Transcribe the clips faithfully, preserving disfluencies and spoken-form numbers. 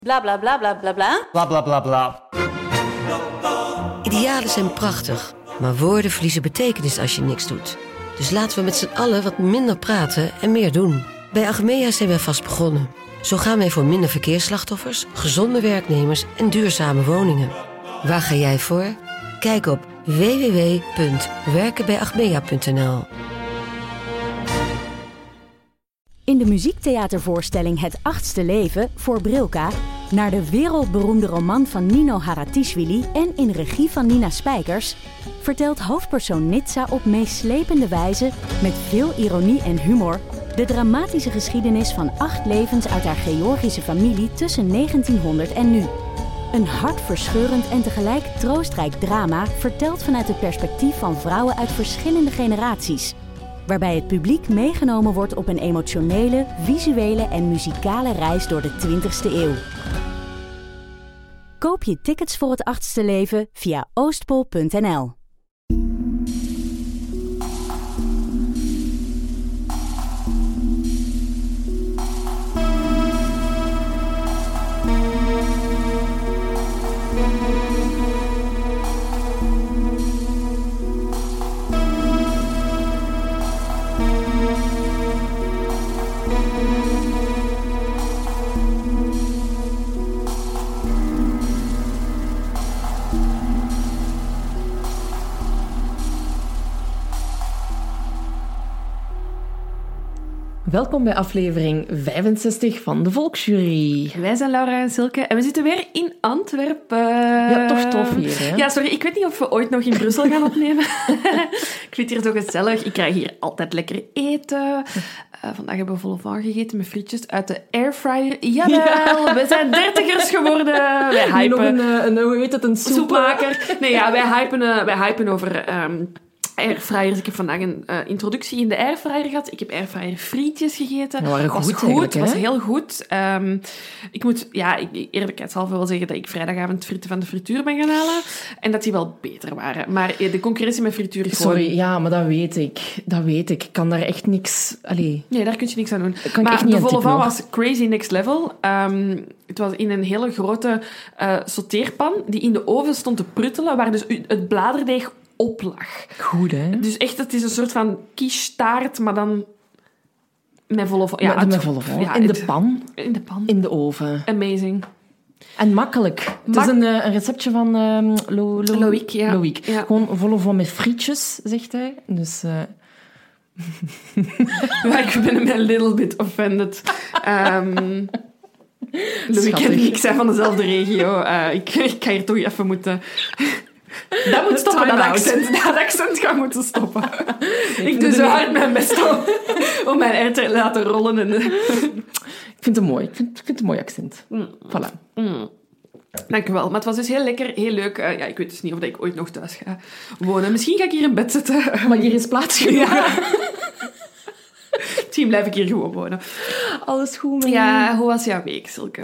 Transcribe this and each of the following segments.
Bla bla bla bla bla bla. Bla bla bla bla. Idealen zijn prachtig, maar woorden verliezen betekenis als je niks doet. Dus laten we met z'n allen wat minder praten en meer doen. Bij Achmea zijn wij vast begonnen. Zo gaan wij voor minder verkeersslachtoffers, gezonde werknemers en duurzame woningen. Waar ga jij voor? Kijk op w w w punt werken bij achmea punt n l. In de muziektheatervoorstelling Het Achtste Leven voor Brilka, naar de wereldberoemde roman van Nino Haratischvili en in regie van Nina Spijkers, vertelt hoofdpersoon Nitsa op meeslepende wijze, met veel ironie en humor, de dramatische geschiedenis van acht levens uit haar Georgische familie tussen negentienhonderd en nu. Een hartverscheurend en tegelijk troostrijk drama verteld vanuit het perspectief van vrouwen uit verschillende generaties, waarbij het publiek meegenomen wordt op een emotionele, visuele en muzikale reis door de twintigste eeuw. Koop je tickets voor Het Achtste Leven via oostpol punt n l. Welkom bij aflevering vijfenzestig van de Volksjury. Wij zijn Laura en Silke en we zitten weer in Antwerpen. Ja, tof, tof hier, hè? Ja, sorry, ik weet niet of we ooit nog in Brussel gaan opnemen. Ik vind het hier zo gezellig. Ik krijg hier altijd lekker eten. Uh, vandaag hebben we volle van gegeten met frietjes uit de airfryer. Jawel, ja. We zijn dertigers geworden. Wij hypen... Nog een, een, hoe heet het, een soepmaker. Nee, ja, wij hypen, uh, wij hypen over... Um, airfryers. Ik heb vandaag een uh, introductie in de airfryer gehad. Ik heb airfryer frietjes gegeten. Dat waren was goed, goed. was hè? heel goed. Um, ik moet, ja, ik, eerlijkheidshalve wel zeggen dat ik vrijdagavond frieten van de frituur ben gaan halen. En dat die wel beter waren. Maar de concurrentie met frituur is gewoon... Sorry, ja, maar dat weet ik. Dat weet ik. Ik kan daar echt niks... Allee. Nee, daar kun je niks aan doen. Kan maar ik echt niet de volle van nog. was crazy next level. Um, het was in een hele grote uh, sauteerpan die in de oven stond te pruttelen, waar dus het bladerdeeg op lag. Goed, hè? Dus echt, het is een soort van quiche-taart, maar dan met volle vol. Ja, met, met volle vol. Ja, in de pan. In de pan. In de oven. Amazing. En makkelijk. Mak- het is een, een receptje van um, Lo, Lo, Loïc. Ja. Loïc. Ja. Gewoon volle vol met frietjes, zegt hij. Dus... Uh... ja, ik ben een little bit offended. Um, Loïc en ik zijn van dezelfde regio. Uh, ik, ik ga hier toch even moeten... Dat moet stoppen, dat accent. Dat accent gaat moeten stoppen. Ik, ik doe zo hard mijn best om, om mijn ei te laten rollen. En... Ik vind het mooi. Ik vind, ik vind het een mooi accent. Mm. Voilà. Mm. Dank u wel. Maar het was dus heel lekker, heel leuk. Uh, ja, ik weet dus niet of ik ooit nog thuis ga wonen. Misschien ga ik hier in bed zitten. Maar hier is plaats genoeg. Ja. Misschien blijf ik hier gewoon wonen. Alles goed, ja, hoe was jouw week, Silke?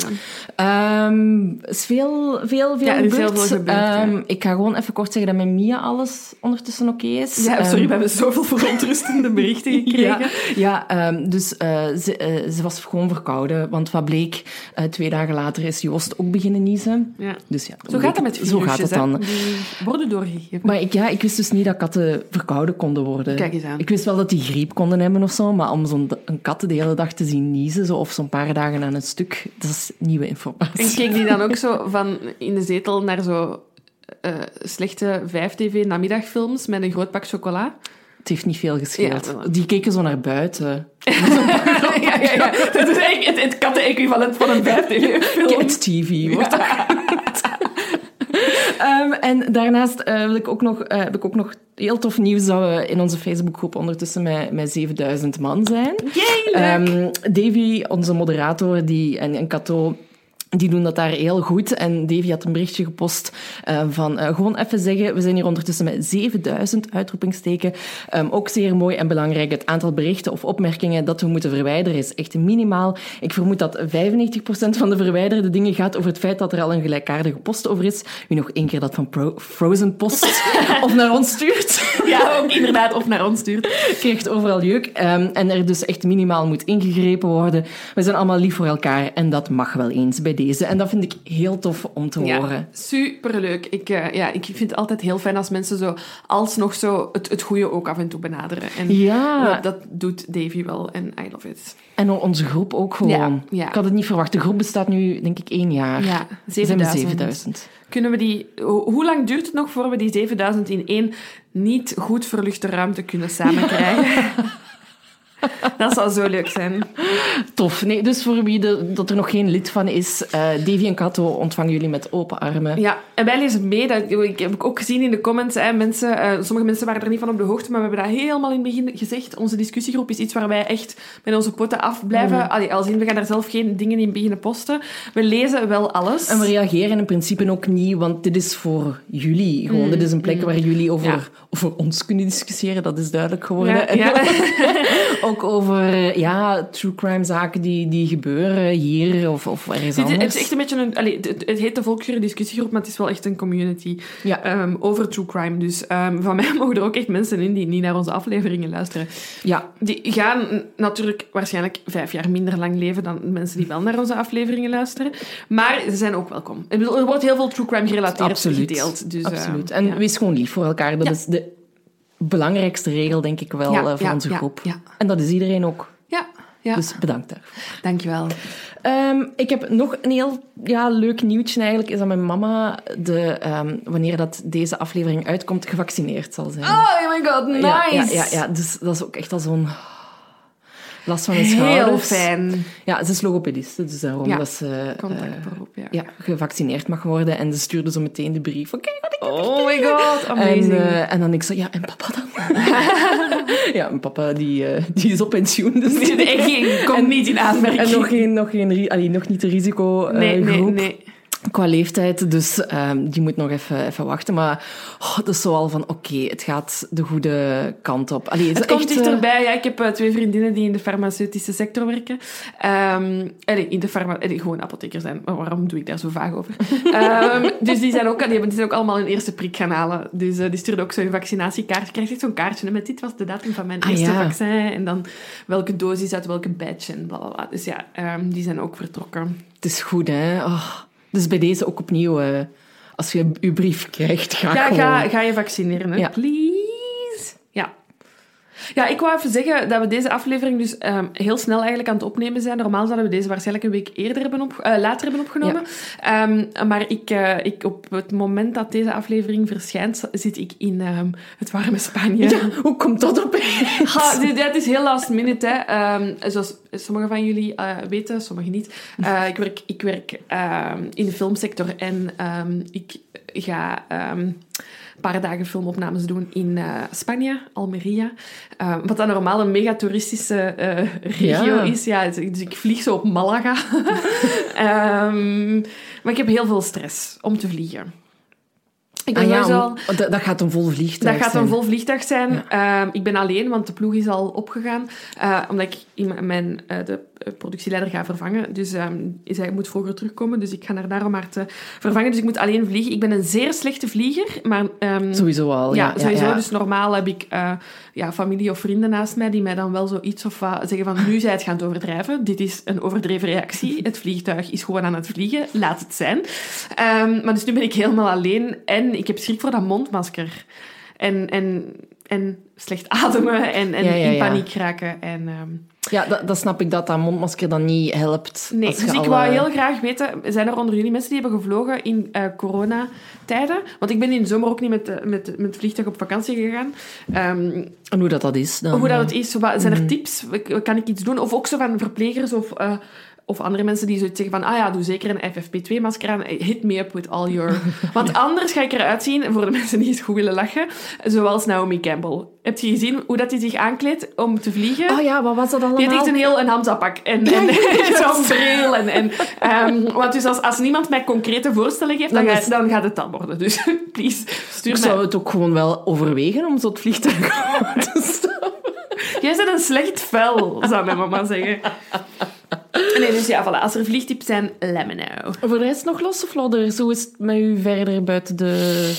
Um, is veel, veel, veel ja, gebeurd. Heel veel gebeurd um, ja. Ik ga gewoon even kort zeggen dat met Mia alles ondertussen oké okay is. Ja, sorry, um, we hebben zoveel verontrustende berichten gekregen. Ja, ja um, dus uh, ze, uh, ze was gewoon verkouden. Want wat bleek, uh, twee dagen later is Joost ook beginnen niezen. Ja. Dus ja, zo gaat dat met virusjes, Zo gaat het dan. Die worden doorgegeven. Maar ik, ja, ik wist dus niet dat katten verkouden konden worden. Kijk eens aan. Ik wist wel dat die griep konden hebben of zo, maar om zo'n een kat de hele dag te zien niezen, zo, of zo'n paar dagen aan een stuk, dat is nieuwe informatie. En keek die dan ook zo van in de zetel naar zo uh, slechte vijf tv-namiddagfilms met een groot pak chocola? Het heeft niet veel gescheeld. Ja, die keken zo naar buiten. ja, ja, ja. Dat is eigenlijk het, het katten-equivalent van een vijf tv-film. Kids T V wordt dat genoemd. Um, en daarnaast uh, wil ik ook nog, uh, heb ik ook nog heel tof nieuws dat we in onze Facebookgroep ondertussen met, met zevenduizend man zijn. Yay, um, Davy, onze moderator, die, en, en Kato... Die doen dat daar heel goed. En Davy had een berichtje gepost uh, van uh, gewoon even zeggen, we zijn hier ondertussen met zevenduizend uitroepingsteken. Um, ook zeer mooi en belangrijk. Het aantal berichten of opmerkingen dat we moeten verwijderen is echt minimaal. Ik vermoed dat vijfennegentig procent van de verwijderde dingen gaat over het feit dat er al een gelijkaardige post over is. Wie nog één keer dat van Pro- Frozen post of naar ons stuurt. Ja, ook inderdaad, of naar ons stuurt. Krijgt overal jeuk. Um, en er dus echt minimaal moet ingegrepen worden. We zijn allemaal lief voor elkaar en dat mag wel eens bij deze. En dat vind ik heel tof om te Ja, horen. superleuk. Ik, uh, ja, ik vind het altijd heel fijn als mensen zo alsnog zo het, het goede ook af en toe benaderen. En Ja. dat, dat doet Davy wel en I love it. En onze groep ook gewoon. Ja, ja. Ik had het niet verwacht. De groep bestaat nu, denk ik, één jaar. Ja, We zijn met zevenduizend. zevenduizend. Kunnen we die... Ho- Hoe lang duurt het nog voor we die zevenduizend in één niet goed verluchte ruimte kunnen samenkrijgen? Dat zou zo leuk zijn. Tof. Nee, dus voor wie de, dat er nog geen lid van is, uh, Davy en Kato ontvangen jullie met open armen. Ja, en wij lezen mee. Dat ik heb ik ook gezien in de comments. Hè, mensen, uh, sommige mensen waren er niet van op de hoogte, maar we hebben dat helemaal in het begin gezegd. Onze discussiegroep is iets waar wij echt met onze poten af blijven. Mm. Allee, als in, we gaan daar zelf geen dingen in beginnen posten. We lezen wel alles. En we reageren in principe ook niet, want dit is voor jullie. Gewoon, mm. Dit is een plek mm. waar jullie over, ja. over ons kunnen discussiëren. Dat is duidelijk geworden. Ja, en ja. ook over ja, true crime zaken die, die gebeuren hier of, of ergens Dit, anders. Het is echt een beetje een... Allee, het, het heet de Volksjury discussiegroep, maar het is wel echt een community ja. um, over true crime. Dus um, van mij mogen er ook echt mensen in die niet naar onze afleveringen luisteren. Ja. Die gaan natuurlijk waarschijnlijk vijf jaar minder lang leven dan mensen die wel naar onze afleveringen luisteren. Maar ze zijn ook welkom. Ik bedoel, er wordt heel veel true crime gerelateerd Absoluut. gedeeld. Dus, Absoluut. Uh, en ja. wees gewoon lief voor elkaar. Dat ja. is de belangrijkste regel, denk ik wel, ja, uh, voor ja, onze ja, groep. Ja. En dat is iedereen ook. Ja. Ja. Dus bedankt daarvoor. Dankjewel. Um, ik heb nog een heel ja, leuk nieuwtje eigenlijk. Is dat mijn mama, de, um, wanneer dat deze aflevering uitkomt, gevaccineerd zal zijn. Oh my god, nice! Ja, ja, ja, ja. Dus dat is ook echt al zo'n last van de schouders. Heel fijn. Ja, ze is logopediste, dus daarom ja. dat ze Contactberoep, ja. ja, gevaccineerd mag worden. En ze stuurde zo meteen de brief van, kijk wat ik heb Oh my god, amazing. En, uh, en dan ik zo, ja, en papa dan? Ja, mijn papa die, uh, die is op pensioen. Dus die die komt en, niet in aanmerking. En nog, geen, nog, geen, allee, nog niet de risicogroep. Uh, nee, nee, nee. Qua leeftijd, dus um, die moet nog even, even wachten. Maar oh, dat is zo al van, oké, okay, het gaat de goede kant op. Allee, het het komt echt, dichterbij. Ja, ik heb uh, twee vriendinnen die in de farmaceutische sector werken. Um, allee, in de farma... Allee, gewoon apotheker zijn. Maar waarom doe ik daar zo vaag over? um, dus die zijn, ook, die, die zijn ook allemaal hun eerste prik gaan halen. Dus uh, die stuurde ook zo'n vaccinatiekaart. Je krijgt echt zo'n kaartje. En met dit was de datum van mijn ah, eerste ja. vaccin. En dan welke dosis uit welke badge en blablabla. Dus ja, um, die zijn ook vertrokken. Het is goed, hè. Oh. Dus bij deze ook opnieuw, uh, als je uw brief krijgt, ga ja, gewoon... Ga, ga je vaccineren, hè? Ja. Please. Ja. Ja, ik wou even zeggen dat we deze aflevering dus um, heel snel eigenlijk aan het opnemen zijn. Normaal zouden we deze waarschijnlijk een week eerder hebben op, uh, later hebben opgenomen. Ja. Um, maar ik, uh, ik, op het moment dat deze aflevering verschijnt, zit ik in um, het warme Spanje. Ja, hoe komt dat opeens? Ha, dit, dit is heel last minute, hè. Um, zoals sommigen van jullie uh, weten, sommigen niet. Uh, ik werk, ik werk uh, in de filmsector en um, ik ga... Um, een paar dagen filmopnames doen in uh, Spanje, Almeria. Uh, wat dan normaal een mega toeristische uh, regio ja. is. Ja, dus ik vlieg zo op Malaga. um, maar ik heb heel veel stress om te vliegen. Ik ben ah, ja, al, dat, dat gaat een vol vliegtuig zijn. Dat gaat een vol vliegtuig zijn. Ja. Uh, ik ben alleen, want de ploeg is al opgegaan. Uh, omdat ik in mijn, uh, de productieleider ga vervangen. Dus um, zij moet vroeger terugkomen. Dus ik ga haar daarom maar te vervangen. Dus ik moet alleen vliegen. Ik ben een zeer slechte vlieger. Maar, um, sowieso al, ja. Ja, sowieso. Ja, ja. Dus normaal heb ik uh, ja, familie of vrienden naast mij die mij dan wel zoiets of uh, zeggen van nu zij het gaan overdrijven. Dit is een overdreven reactie. Het vliegtuig is gewoon aan het vliegen. Laat het zijn. Um, maar dus nu ben ik helemaal alleen. En ik heb schrik voor dat mondmasker. En, en, en slecht ademen en, en ja, ja, in paniek ja. raken. En, um... Ja, dat, dat snap ik, dat dat mondmasker dan niet helpt. Nee, als dus ik alle... wou heel graag weten, zijn er onder jullie mensen die hebben gevlogen in uh, coronatijden? Want ik ben in de zomer ook niet met, uh, met, met het vliegtuig op vakantie gegaan. Um, en hoe dat, dat is dan? Hoe dat het is. Wat, zijn er mm. tips? Kan ik iets doen? Of ook zo van verplegers of... Uh, Of andere mensen die zoiets zeggen van, ah ja, doe zeker een F F P twee masker aan. Hit me up with all your... Want anders ga ik eruit zien, voor de mensen die eens goed willen lachen, zoals Naomi Campbell. Heb je gezien hoe dat hij zich aankleedt om te vliegen? Oh ja, wat was dat allemaal? Die heeft echt een heel een Hamza-pak. En, ja, en zo'n bril. En, en, um, want dus als, als niemand mij concrete voorstellen geeft, dan, dan, is... ga, dan gaat het dan worden. Dus please, stuur ik mij... zou het ook gewoon wel overwegen om zo het vliegtuig te stappen. Jij bent een slecht vel, zou mijn mama zeggen. Nee, dus ja, voilà. Als er vliegtips zijn, let me know. Voor de rest nog los of lodder? Zo is het met u verder buiten de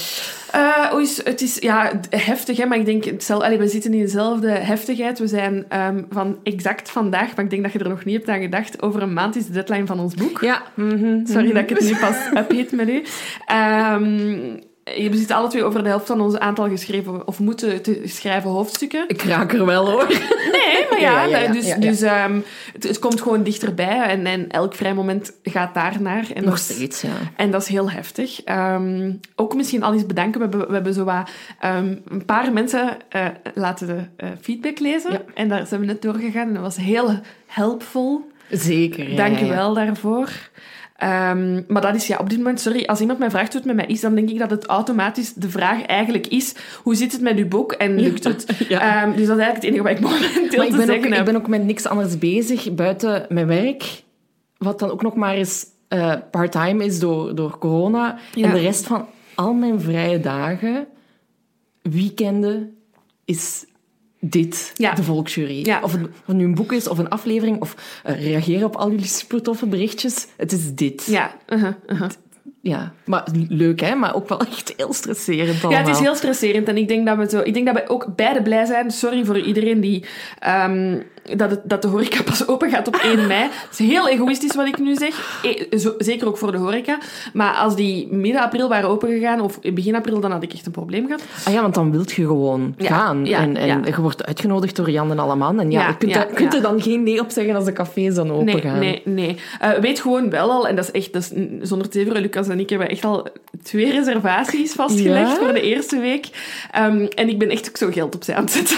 Uh, oei, het is ja, heftig, hè, maar ik denk... Hetzelfde, allee, we zitten in dezelfde heftigheid. We zijn um, van exact vandaag, maar ik denk dat je er nog niet hebt aan gedacht. Over een maand is de deadline van ons boek. Ja. Mm-hmm. Sorry dat ik het nu pas upheet met u. Um, we zitten alle twee over de helft van ons aantal geschreven of moeten te schrijven hoofdstukken. Ik raak er wel, hoor. Nee, maar ja, ja, ja, ja, dus, ja, ja. dus um, het, het komt gewoon dichterbij en, en elk vrij moment gaat daarnaar. En Nog dat, steeds, ja. En dat is heel heftig. Um, ook misschien al eens bedanken. We hebben, we hebben zo wat, um, een paar mensen uh, laten de uh, feedback lezen. Ja. En daar zijn we net doorgegaan en dat was heel helpful. Zeker, ja. Dank je ja, ja. wel daarvoor. Um, maar dat is ja, op dit moment, sorry, als iemand mij vraagt hoe het met mij is, dan denk ik dat het automatisch de vraag eigenlijk is, hoe zit het met uw boek en lukt het? Ja. Um, dus dat is eigenlijk het enige wat ik momenteel maar te ik ben zeggen ook, heb. Ik ben ook met niks anders bezig buiten mijn werk, wat dan ook nog maar eens uh, part-time is door, door corona. Ja. En de rest van al mijn vrije dagen, weekenden, is... dit, ja. de Volksjury. Ja. Of het of nu een boek is, of een aflevering, of uh, reageren op al jullie super toffe berichtjes. Het is dit. Ja, uh-huh, uh-huh. Ja, maar leuk, hè? Maar ook wel echt heel stresserend allemaal. Ja, het is heel stresserend. En ik denk dat we, zo, ik denk dat we ook beide blij zijn. Sorry voor iedereen die... Um, dat, het, dat de horeca pas open gaat op één mei. Het is heel egoïstisch wat ik nu zeg. E- zo, zeker ook voor de horeca. Maar als die midden april waren opengegaan, of begin april, dan had ik echt een probleem gehad. Ah ja, want dan wilt je gewoon ja, gaan. Ja, en en ja. je wordt uitgenodigd door Jan en Alleman. En ja, ja je kunt, ja, daar, kunt ja. er dan geen nee op zeggen als de cafés dan open nee, gaan. Nee, nee. Uh, weet gewoon wel al, en dat is echt, dat is, zonder te even, Lucas en ik hebben echt al twee reservaties vastgelegd ja? voor de eerste week. Um, en ik ben echt ook zo geld opzij aan het zetten.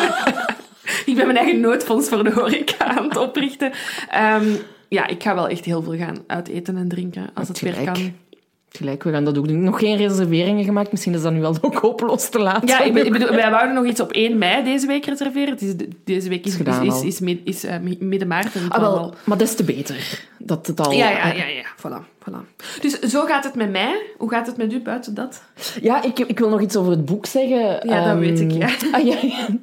Ik ben mijn eigen noodfonds voor de horeca aan het oprichten. Um, ja, ik ga wel echt heel veel gaan uiteten en drinken, als het, het weer kan. Gelijk, we gaan dat ook doen. Nog geen reserveringen gemaakt. Misschien is dat nu wel ook hopeloos te laat. Ja, ik bedoel, wij wouden nog iets op één mei deze week reserveren. Het is, deze week is, is, is, is, is, is uh, midden maart. En ah, wel, wel... Maar des te beter. Dat het al... Ja, ja, ja. ja. Voilà, voilà. Dus zo gaat het met mij. Hoe gaat het met u buiten dat? Ja, ik, ik wil nog iets over het boek zeggen. Ja, dat um, weet ik, ja. Ah, ja,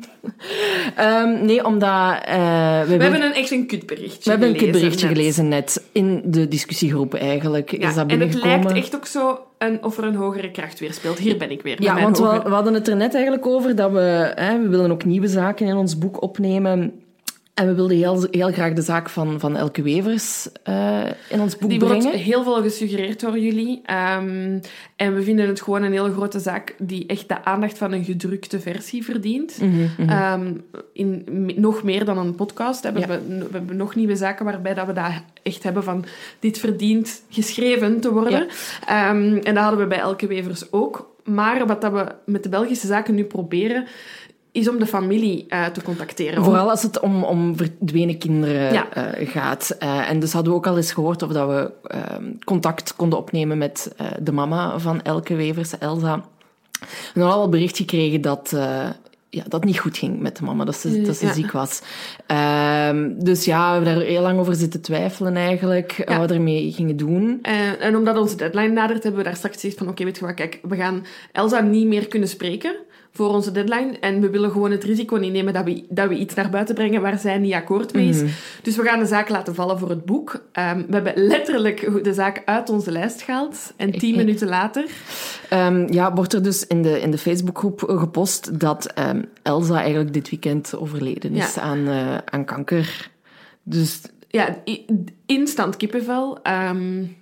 ja. Um, nee, omdat... Uh, we, we hebben een, echt een kutberichtje We hebben een kutberichtje net. gelezen net. In de discussiegroep eigenlijk. Ja, is dat en het lijkt echt ook zo een, of er een hogere kracht weer speelt. Hier ben ik weer. Ja, want hogere... we, we hadden het er net eigenlijk over dat we... Hè, we willen ook nieuwe zaken in ons boek opnemen... En we wilden heel, heel graag de zaak van, van Elke Wevers uh, in ons boek Die brengen. Die wordt heel veel gesuggereerd door jullie. Um, en we vinden het gewoon een hele grote zaak die echt de aandacht van een gedrukte versie verdient. Mm-hmm, mm-hmm. Um, in, nog meer dan een podcast. Hè. We, ja. hebben, we hebben nog nieuwe zaken waarbij dat we dat echt hebben van... Dit verdient geschreven te worden. Ja. Um, en dat hadden we bij Elke Wevers ook. Maar wat dat we met de Belgische zaken nu proberen... is om de familie uh, te contacteren. Vooral als het om, om verdwenen kinderen ja. uh, gaat. Uh, en dus hadden we ook al eens gehoord of dat we uh, contact konden opnemen met uh, de mama van Elke Wevers, Elsa. We hadden al een bericht gekregen dat... Uh, ja, dat niet goed ging met de mama, dat ze, dat ze ja. ziek was. Um, dus ja, we hebben daar heel lang over zitten twijfelen eigenlijk, ja. wat we ermee gingen doen. En, en omdat onze deadline nadert, hebben we daar straks gezegd van, oké, okay, weet je wat, kijk, we gaan Elsa niet meer kunnen spreken voor onze deadline. En we willen gewoon het risico niet nemen dat we, dat we iets naar buiten brengen waar zij niet akkoord mee is. Mm-hmm. Dus we gaan de zaak laten vallen voor het boek. Um, we hebben letterlijk de zaak uit onze lijst gehaald. En tien okay. minuten later... Um, ja, wordt er dus in de, in de Facebookgroep gepost dat um, Elsa eigenlijk dit weekend overleden is ja. aan, uh, aan kanker. Dus... Ja, instant kippenvel. Um,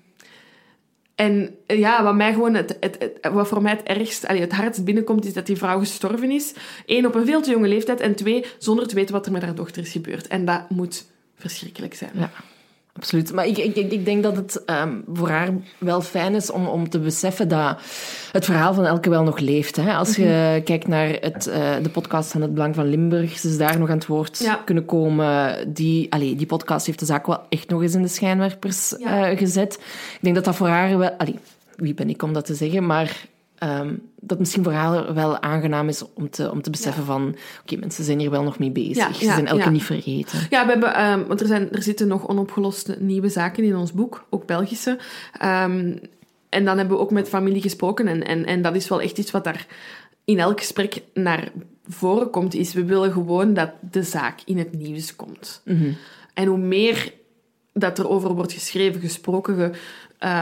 En ja, wat, mij gewoon het, het, het, wat voor mij het ergst, allee, het hardst binnenkomt, is dat die vrouw gestorven is. Eén, op een veel te jonge leeftijd. En twee, zonder te weten wat er met haar dochter is gebeurd. En dat moet verschrikkelijk zijn. Ja, absoluut. Maar ik, ik, ik denk dat het um, voor haar wel fijn is om, om te beseffen dat het verhaal van Elke wel nog leeft. Hè? Als je mm-hmm. kijkt naar het, uh, de podcast van Het Belang van Limburg, ze is daar nog aan het woord ja. kunnen komen. Die, allee, die podcast heeft de zaak wel echt nog eens in de schijnwerpers ja. uh, gezet. Ik denk dat dat voor haar wel... Allee, wie ben ik om dat te zeggen? Maar... Um, dat misschien voor haar wel aangenaam is om te, om te beseffen ja. van... Oké, okay, mensen zijn hier wel nog mee bezig. Ja, Ze ja, zijn elke ja. niet vergeten. Ja, we hebben, um, want er, zijn, er zitten nog onopgeloste nieuwe zaken in ons boek. Ook Belgische. Um, en dan hebben we ook met familie gesproken. En, en, en dat is wel echt iets wat daar in elk gesprek naar voren komt. Is we willen gewoon dat de zaak in het nieuws komt. Mm-hmm. En hoe meer dat er over wordt geschreven, gesproken... Ge, um,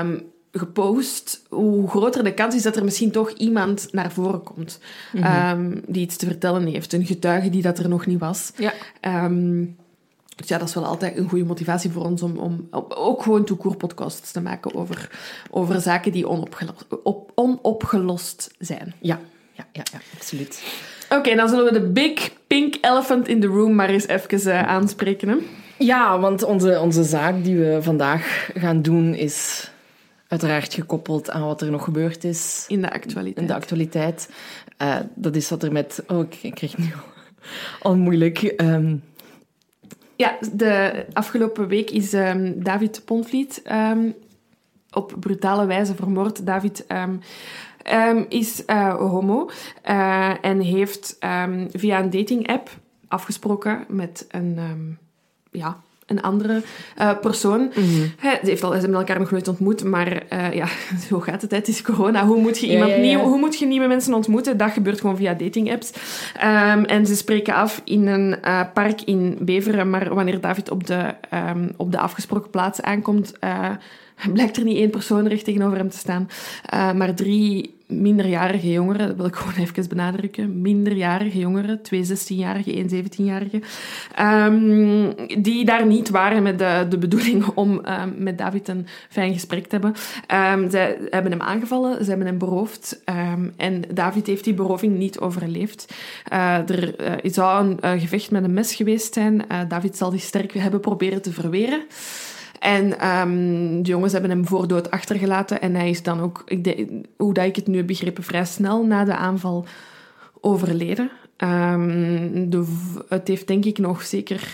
gepost, hoe groter de kans is dat er misschien toch iemand naar voren komt mm-hmm. um, die iets te vertellen heeft. Een getuige die dat er nog niet was. Ja. Um, dus ja, dat is wel altijd een goede motivatie voor ons om, om, om ook gewoon toekoor podcasts te maken over, over zaken die onopgelost, op, onopgelost zijn. Ja, ja, ja, ja absoluut. Oké, okay, dan zullen we de big pink elephant in the room maar eens even uh, aanspreken. Hè? Ja, want onze, onze zaak die we vandaag gaan doen is uiteraard gekoppeld aan wat er nog gebeurd is. In de actualiteit. In de actualiteit. Uh, dat is wat er met... Oh, ik, ik krijg nu al moeilijk... Um... Ja, de afgelopen week is um, David Ponvliet um, op brutale wijze vermoord. David um, um, is uh, homo uh, en heeft um, via een dating-app afgesproken met een... Um, ja... een andere uh, persoon. Mm-hmm. Hij, heeft al, ze hebben elkaar nog nooit ontmoet, maar uh, ja, zo gaat het. Het is corona. Hoe moet je iemand ja, ja, ja. nieuw, hoe moet je nieuwe mensen ontmoeten? Dat gebeurt gewoon via dating-apps. Um, en ze spreken af in een uh, park in Beveren, maar wanneer David op de, um, op de afgesproken plaats aankomt, uh, blijkt er niet één persoon recht tegenover hem te staan, uh, maar drie minderjarige jongeren, dat wil ik gewoon even benadrukken, minderjarige jongeren, twee zestienjarigen, één zeventienjarige, um, die daar niet waren met de, de bedoeling om um, met David een fijn gesprek te hebben. Um, zij hebben hem aangevallen, ze hebben hem beroofd um, en David heeft die beroving niet overleefd. Uh, er uh, zou een uh, gevecht met een mes geweest zijn. Uh, David zal zich sterk hebben proberen te verweren. En um, de jongens hebben hem voor dood achtergelaten. En hij is dan ook, ik de, hoe dat ik het nu heb begrepen, vrij snel na de aanval overleden. Um, de, het heeft denk ik nog zeker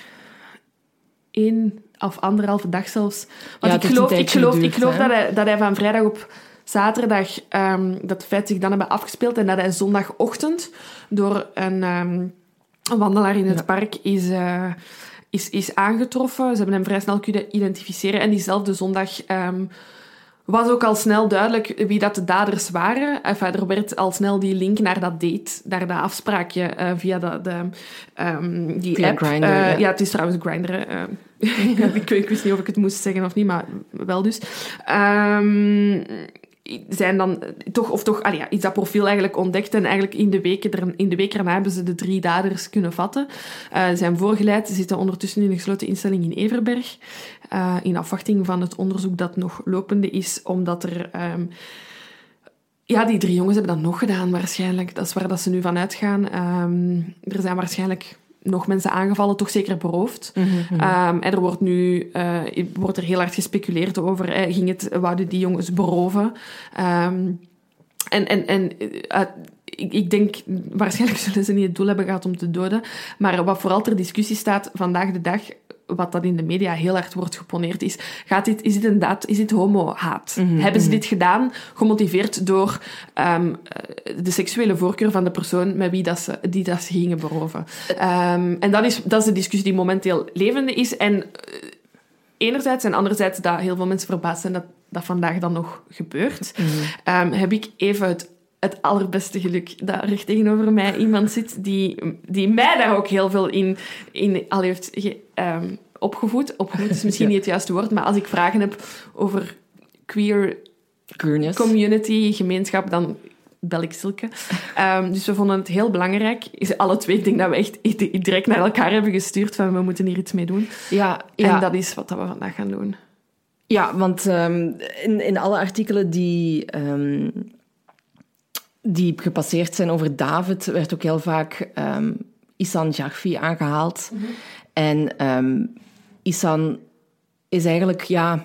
één of anderhalve dag zelfs. Want ja, ik geloof, ik geloof, geduurd, ik geloof hè? dat, hij, dat hij van vrijdag op zaterdag um, dat feit zich dan hebben afgespeeld. En dat hij zondagochtend door een, um, een wandelaar in het ja. park is... Uh, Is, is aangetroffen. Ze hebben hem vrij snel kunnen identificeren. En diezelfde zondag um, was ook al snel duidelijk wie dat de daders waren. Enfin, er werd al snel die link naar dat date, naar dat afspraakje uh, via de, de, um, die via app. Grindr, uh, ja. ja, het is trouwens Grindr. Uh, ik, ik wist niet of ik het moest zeggen of niet, maar wel dus. Um, zijn dan toch, of toch, allee, ja, is dat profiel eigenlijk ontdekt en eigenlijk in de weken er, in de week erna hebben ze de drie daders kunnen vatten. Uh, ze zijn voorgeleid, ze zitten ondertussen in een gesloten instelling in Everberg, uh, in afwachting van het onderzoek dat nog lopende is, omdat er... Um, ja, die drie jongens hebben dat nog gedaan waarschijnlijk. Dat is waar dat ze nu van uitgaan. Um, er zijn waarschijnlijk... nog mensen aangevallen, toch zeker beroofd. Mm-hmm. Um, en er wordt nu uh, wordt er heel hard gespeculeerd over, eh, ging het, wouden die jongens beroven? Um, en en, en uh, ik, ik denk, waarschijnlijk zullen ze niet het doel hebben gehad om te doden, maar wat vooral ter discussie staat vandaag de dag, wat dat in de media heel hard wordt geponeerd, is, gaat dit, is dit inderdaad, is dit homo-haat? Mm-hmm. Hebben ze dit gedaan, gemotiveerd door um, de seksuele voorkeur van de persoon met wie dat ze, die dat ze gingen beroven? Um, en dat is, dat is de discussie die momenteel levende is. En uh, enerzijds en anderzijds dat heel veel mensen verbaasd zijn dat dat vandaag dan nog gebeurt, mm-hmm. um, heb ik even het het allerbeste geluk dat er tegenover mij iemand zit die, die mij daar ook heel veel in, in al heeft ge, um, opgevoed. Opgevoed is misschien ja. niet het juiste woord, maar als ik vragen heb over queer Queerness. Community, gemeenschap, dan bel ik Silke. Um, dus we vonden het heel belangrijk. Is alle twee, ik denk dat we echt direct naar elkaar hebben gestuurd van we moeten hier iets mee doen. Ja, ja. En dat is wat we vandaag gaan doen. Ja, want um, in, in alle artikelen die... Um, die gepasseerd zijn over David, werd ook heel vaak um, Ihsan Jarfi aangehaald. Mm-hmm. En um, Ihsan is eigenlijk, ja...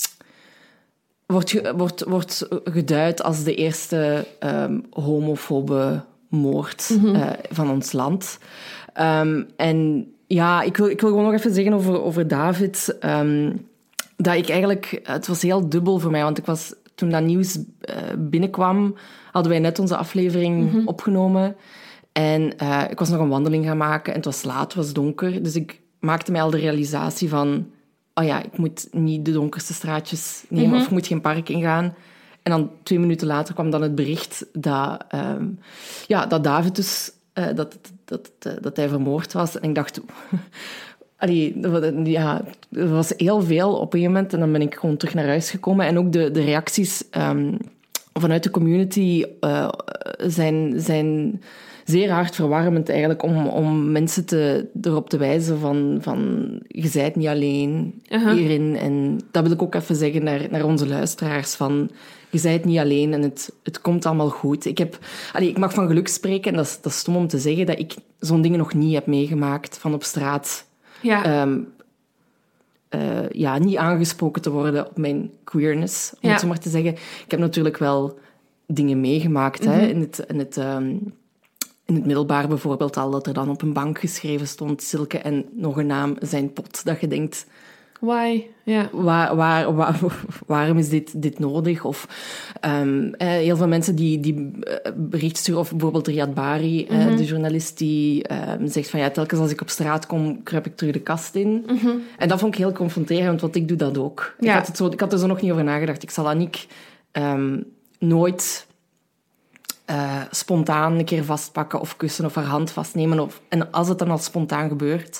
Wordt, ge, wordt, wordt geduid als de eerste um, homofobe moord mm-hmm. uh, van ons land. Um, en ja, ik wil, ik wil gewoon nog even zeggen over, over David... Um, dat ik eigenlijk... Het was heel dubbel voor mij, want ik was... Toen dat nieuws uh, binnenkwam, hadden wij net onze aflevering mm-hmm. opgenomen. En uh, ik was nog een wandeling gaan maken en het was laat, het was donker. Dus ik maakte mij al de realisatie van... Oh ja, ik moet niet de donkerste straatjes nemen mm-hmm. of ik moet geen park ingaan. En dan twee minuten later kwam dan het bericht dat, um, ja, dat David dus... Uh, dat, dat, dat, dat hij vermoord was. En ik dacht... Allee, ja, er was heel veel op een moment. En dan ben ik gewoon terug naar huis gekomen. En ook de, de reacties um, vanuit de community uh, zijn, zijn zeer hard verwarmend eigenlijk. Om, om mensen te, erop te wijzen van, van je bent niet alleen uh-huh. hierin. En dat wil ik ook even zeggen naar, naar onze luisteraars. Van, je bent niet alleen en het, het komt allemaal goed. Ik, heb, allee, ik mag van geluk spreken. En dat is, dat is stom om te zeggen dat ik zo'n dingen nog niet heb meegemaakt van op straat. Ja. Um, uh, ja, niet aangesproken te worden op mijn queerness, om ja. het zo maar te zeggen. Ik heb natuurlijk wel dingen meegemaakt. Mm-hmm. Hè, in, het, in, het, um, in het middelbaar bijvoorbeeld al, dat er dan op een bank geschreven stond Silke en nog een naam, zijn pot. Dat je denkt... Why? Ja. Waar, waar, waar, waarom is dit, dit nodig? Of um, eh, heel veel mensen die, die bericht sturen, of bijvoorbeeld Riyad Bari, mm-hmm. eh, de journalist, die uh, zegt van ja, telkens als ik op straat kom, kruip ik terug de kast in. Mm-hmm. En dat vond ik heel confronterend, want ik doe dat ook. Ja. Ik, had het zo, ik had er zo nog niet over nagedacht. Ik zal Aniek um, nooit uh, spontaan een keer vastpakken of kussen of haar hand vastnemen. Of, en als het dan al spontaan gebeurt...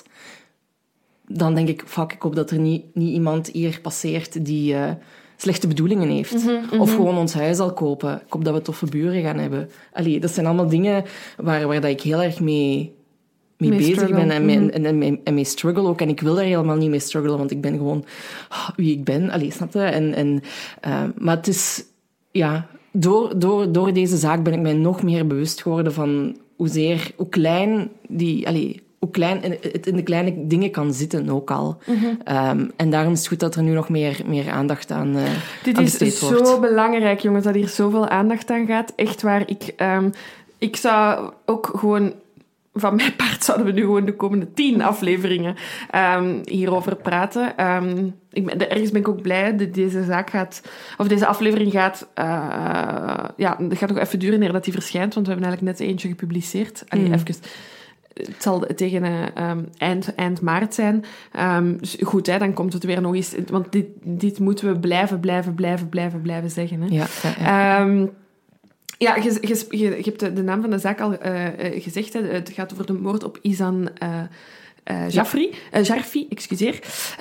dan denk ik, fuck, ik hoop dat er niet, niet iemand hier passeert die uh, slechte bedoelingen heeft. Mm-hmm, mm-hmm. Of gewoon ons huis al kopen. Ik hoop dat we toffe buren gaan hebben. Allee, dat zijn allemaal dingen waar, waar dat ik heel erg mee, mee, mee bezig struggle. ben en mee, mm-hmm. en, en, mee, en mee struggle ook. En ik wil daar helemaal niet mee struggelen, want ik ben gewoon oh, wie ik ben. Allee, snap je? En, en, uh, maar het is... Ja, door, door, door deze zaak ben ik mij nog meer bewust geworden van hoezeer, hoe klein die... Allee, hoe klein het in de kleine dingen kan zitten ook al. Mm-hmm. Um, en daarom is het goed dat er nu nog meer, meer aandacht aan, uh, Dit aan is besteed wordt. Zo belangrijk, jongens, dat hier zoveel aandacht aan gaat. Echt waar. Ik, um, ik zou ook gewoon... Van mijn part zouden we nu gewoon de komende tien afleveringen um, hierover praten. Um, ik ben, ergens ben ik ook blij dat deze zaak gaat... Of deze aflevering gaat... Uh, ja, het gaat nog even duren eer dat die verschijnt, want we hebben eigenlijk net eentje gepubliceerd. Allee, mm. even... Het zal tegen uh, um, eind, eind maart zijn. Um, dus goed, hè, dan komt het weer nog eens... Want dit, dit moeten we blijven, blijven, blijven, blijven, blijven zeggen. Hè. Ja, ja, ja. Um, ja, je, je, je, je hebt de, de naam van de zaak al uh, uh, gezegd. Hè. Het gaat over de moord op Izan... Uh, Uh, Jafri, uh, Jarfi, excuseer.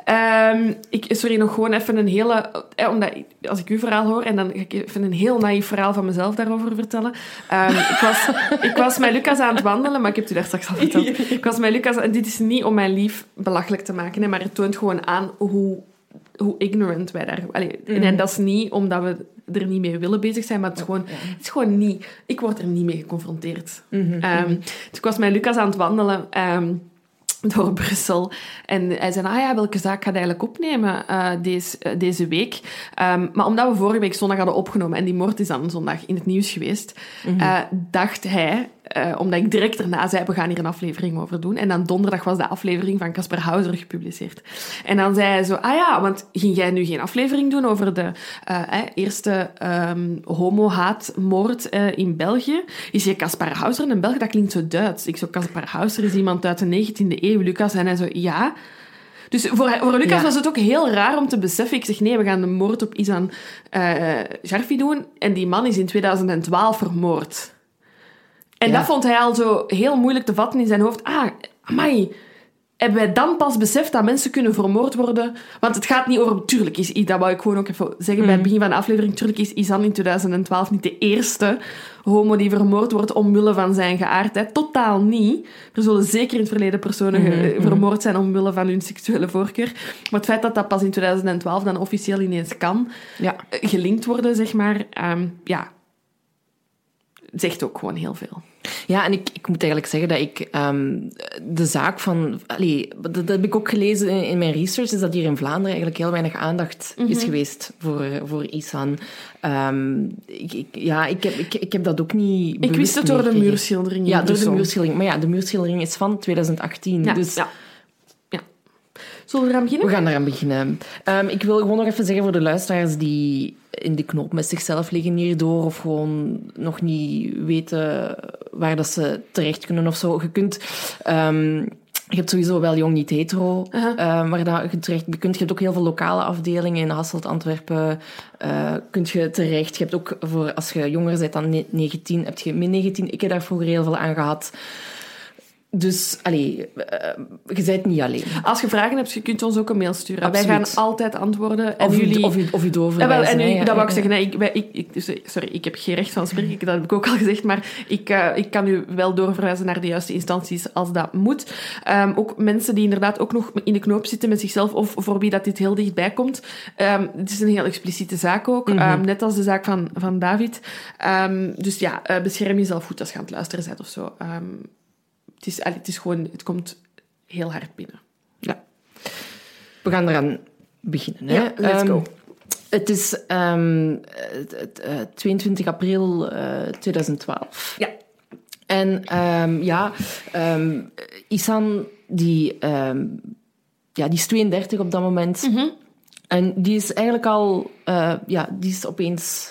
Um, ik, sorry, nog gewoon even een hele... Eh, omdat, als ik uw verhaal hoor, en dan ga ik even een heel naïef verhaal van mezelf daarover vertellen. Um, ik, was, ik was met Lucas aan het wandelen, maar ik heb het u daar straks al verteld. Ik was met Lucas... En dit is niet om mijn lief belachelijk te maken, hè, maar het toont gewoon aan hoe, hoe ignorant wij daar... Allee, mm. En dat is niet omdat we er niet mee willen bezig zijn, maar het is gewoon, het is gewoon niet... Ik word er niet mee geconfronteerd. Mm-hmm. Um, dus ik was met Lucas aan het wandelen... Um, door Brussel. En hij zei, ah ja, welke zaak ga je eigenlijk opnemen uh, deze, uh, deze week? Um, maar omdat we vorige week zondag hadden opgenomen en die moord is dan zondag in het nieuws geweest, mm-hmm. uh, dacht hij, uh, omdat ik direct daarna zei, we gaan hier een aflevering over doen. En dan donderdag was de aflevering van Caspar Hauser gepubliceerd. En dan zei hij zo, ah ja, want ging jij nu geen aflevering doen over de uh, eh, eerste um, homo-haatmoord uh, in België? Is je Caspar Hauser een Belg? Dat klinkt zo Duits. Ik zo, Caspar Hauser is iemand uit de negentiende eeuw, Lucas. En hij zo, ja... Dus voor, voor Lucas ja. was het ook heel raar om te beseffen. Ik zeg, nee, we gaan de moord op Izan uh, Jarfi doen. En die man is in tweeduizend twaalf vermoord. En ja. dat vond hij al zo heel moeilijk te vatten in zijn hoofd. Ah, amai, hebben wij dan pas beseft dat mensen kunnen vermoord worden? Want het gaat niet over... Tuurlijk is... Dat wou ik gewoon ook even zeggen mm. bij het begin van de aflevering. Tuurlijk is Izan in tweeduizend twaalf niet de eerste homo die vermoord wordt omwille van zijn geaardheid. Totaal niet. Er zullen zeker in het verleden personen mm-hmm. vermoord zijn omwille van hun seksuele voorkeur. Maar het feit dat dat pas in tweeduizend twaalf dan officieel ineens kan ja. gelinkt worden, zeg maar... Um, ja... zegt ook gewoon heel veel. Ja, en ik, ik moet eigenlijk zeggen dat ik um, de zaak van... Allee, dat, dat heb ik ook gelezen in, in mijn research, is dat hier in Vlaanderen eigenlijk heel weinig aandacht mm-hmm. is geweest voor, voor Izan. Um, ik, ik, ja, ik heb, ik, ik heb dat ook niet Ik wist het door de muurschildering. Ja, door de muurschildering. Maar ja, de muurschildering is van tweeduizend achttien. Ja, dus... ja. Zullen we eraan beginnen? We gaan eraan beginnen. Um, ik wil gewoon nog even zeggen voor de luisteraars die in de knoop met zichzelf liggen hierdoor of gewoon nog niet weten waar dat ze terecht kunnen of zo. Je kunt... Um, je hebt sowieso wel jong niet hetero, uh-huh. uh, maar dat je terecht kunt. Je hebt ook heel veel lokale afdelingen in Hasselt, Antwerpen. Uh, kunt je terecht. Je hebt ook voor als je jonger bent dan negentien, heb je min negentien. Ik heb daar vroeger heel veel aan gehad. Dus, allee, uh, je bent niet alleen. Als je vragen hebt, je kunt ons ook een mail sturen. Absoluut. Wij gaan altijd antwoorden. En of, jullie... u, of, u, of u doorverwijzen. Ja, wel, en u, hè, dat ja, wou ik ja. zeggen. Nee, ik, wij, ik, ik, dus, sorry, ik heb geen recht van spreken. Dat heb ik ook al gezegd. Maar ik, uh, ik kan u wel doorverwijzen naar de juiste instanties als dat moet. Um, ook mensen die inderdaad ook nog in de knoop zitten met zichzelf, of voor wie dat dit heel dichtbij komt. Um, het is een heel expliciete zaak ook. Mm-hmm. Um, net als de zaak van, van David. Um, dus ja, uh, bescherm jezelf goed als je aan het luisteren bent of zo. Um, het, is, allee, het is gewoon... Het komt heel hard binnen. Ja. We gaan eraan beginnen. Hè? Ja, let's um, go. Het is um, tweeëntwintig april uh, tweeduizend twaalf. Ja. En um, ja, um, Ihsan, die, um, ja, die is tweeëndertig op dat moment. Mm-hmm. En die is eigenlijk al... Uh, ja, die is opeens...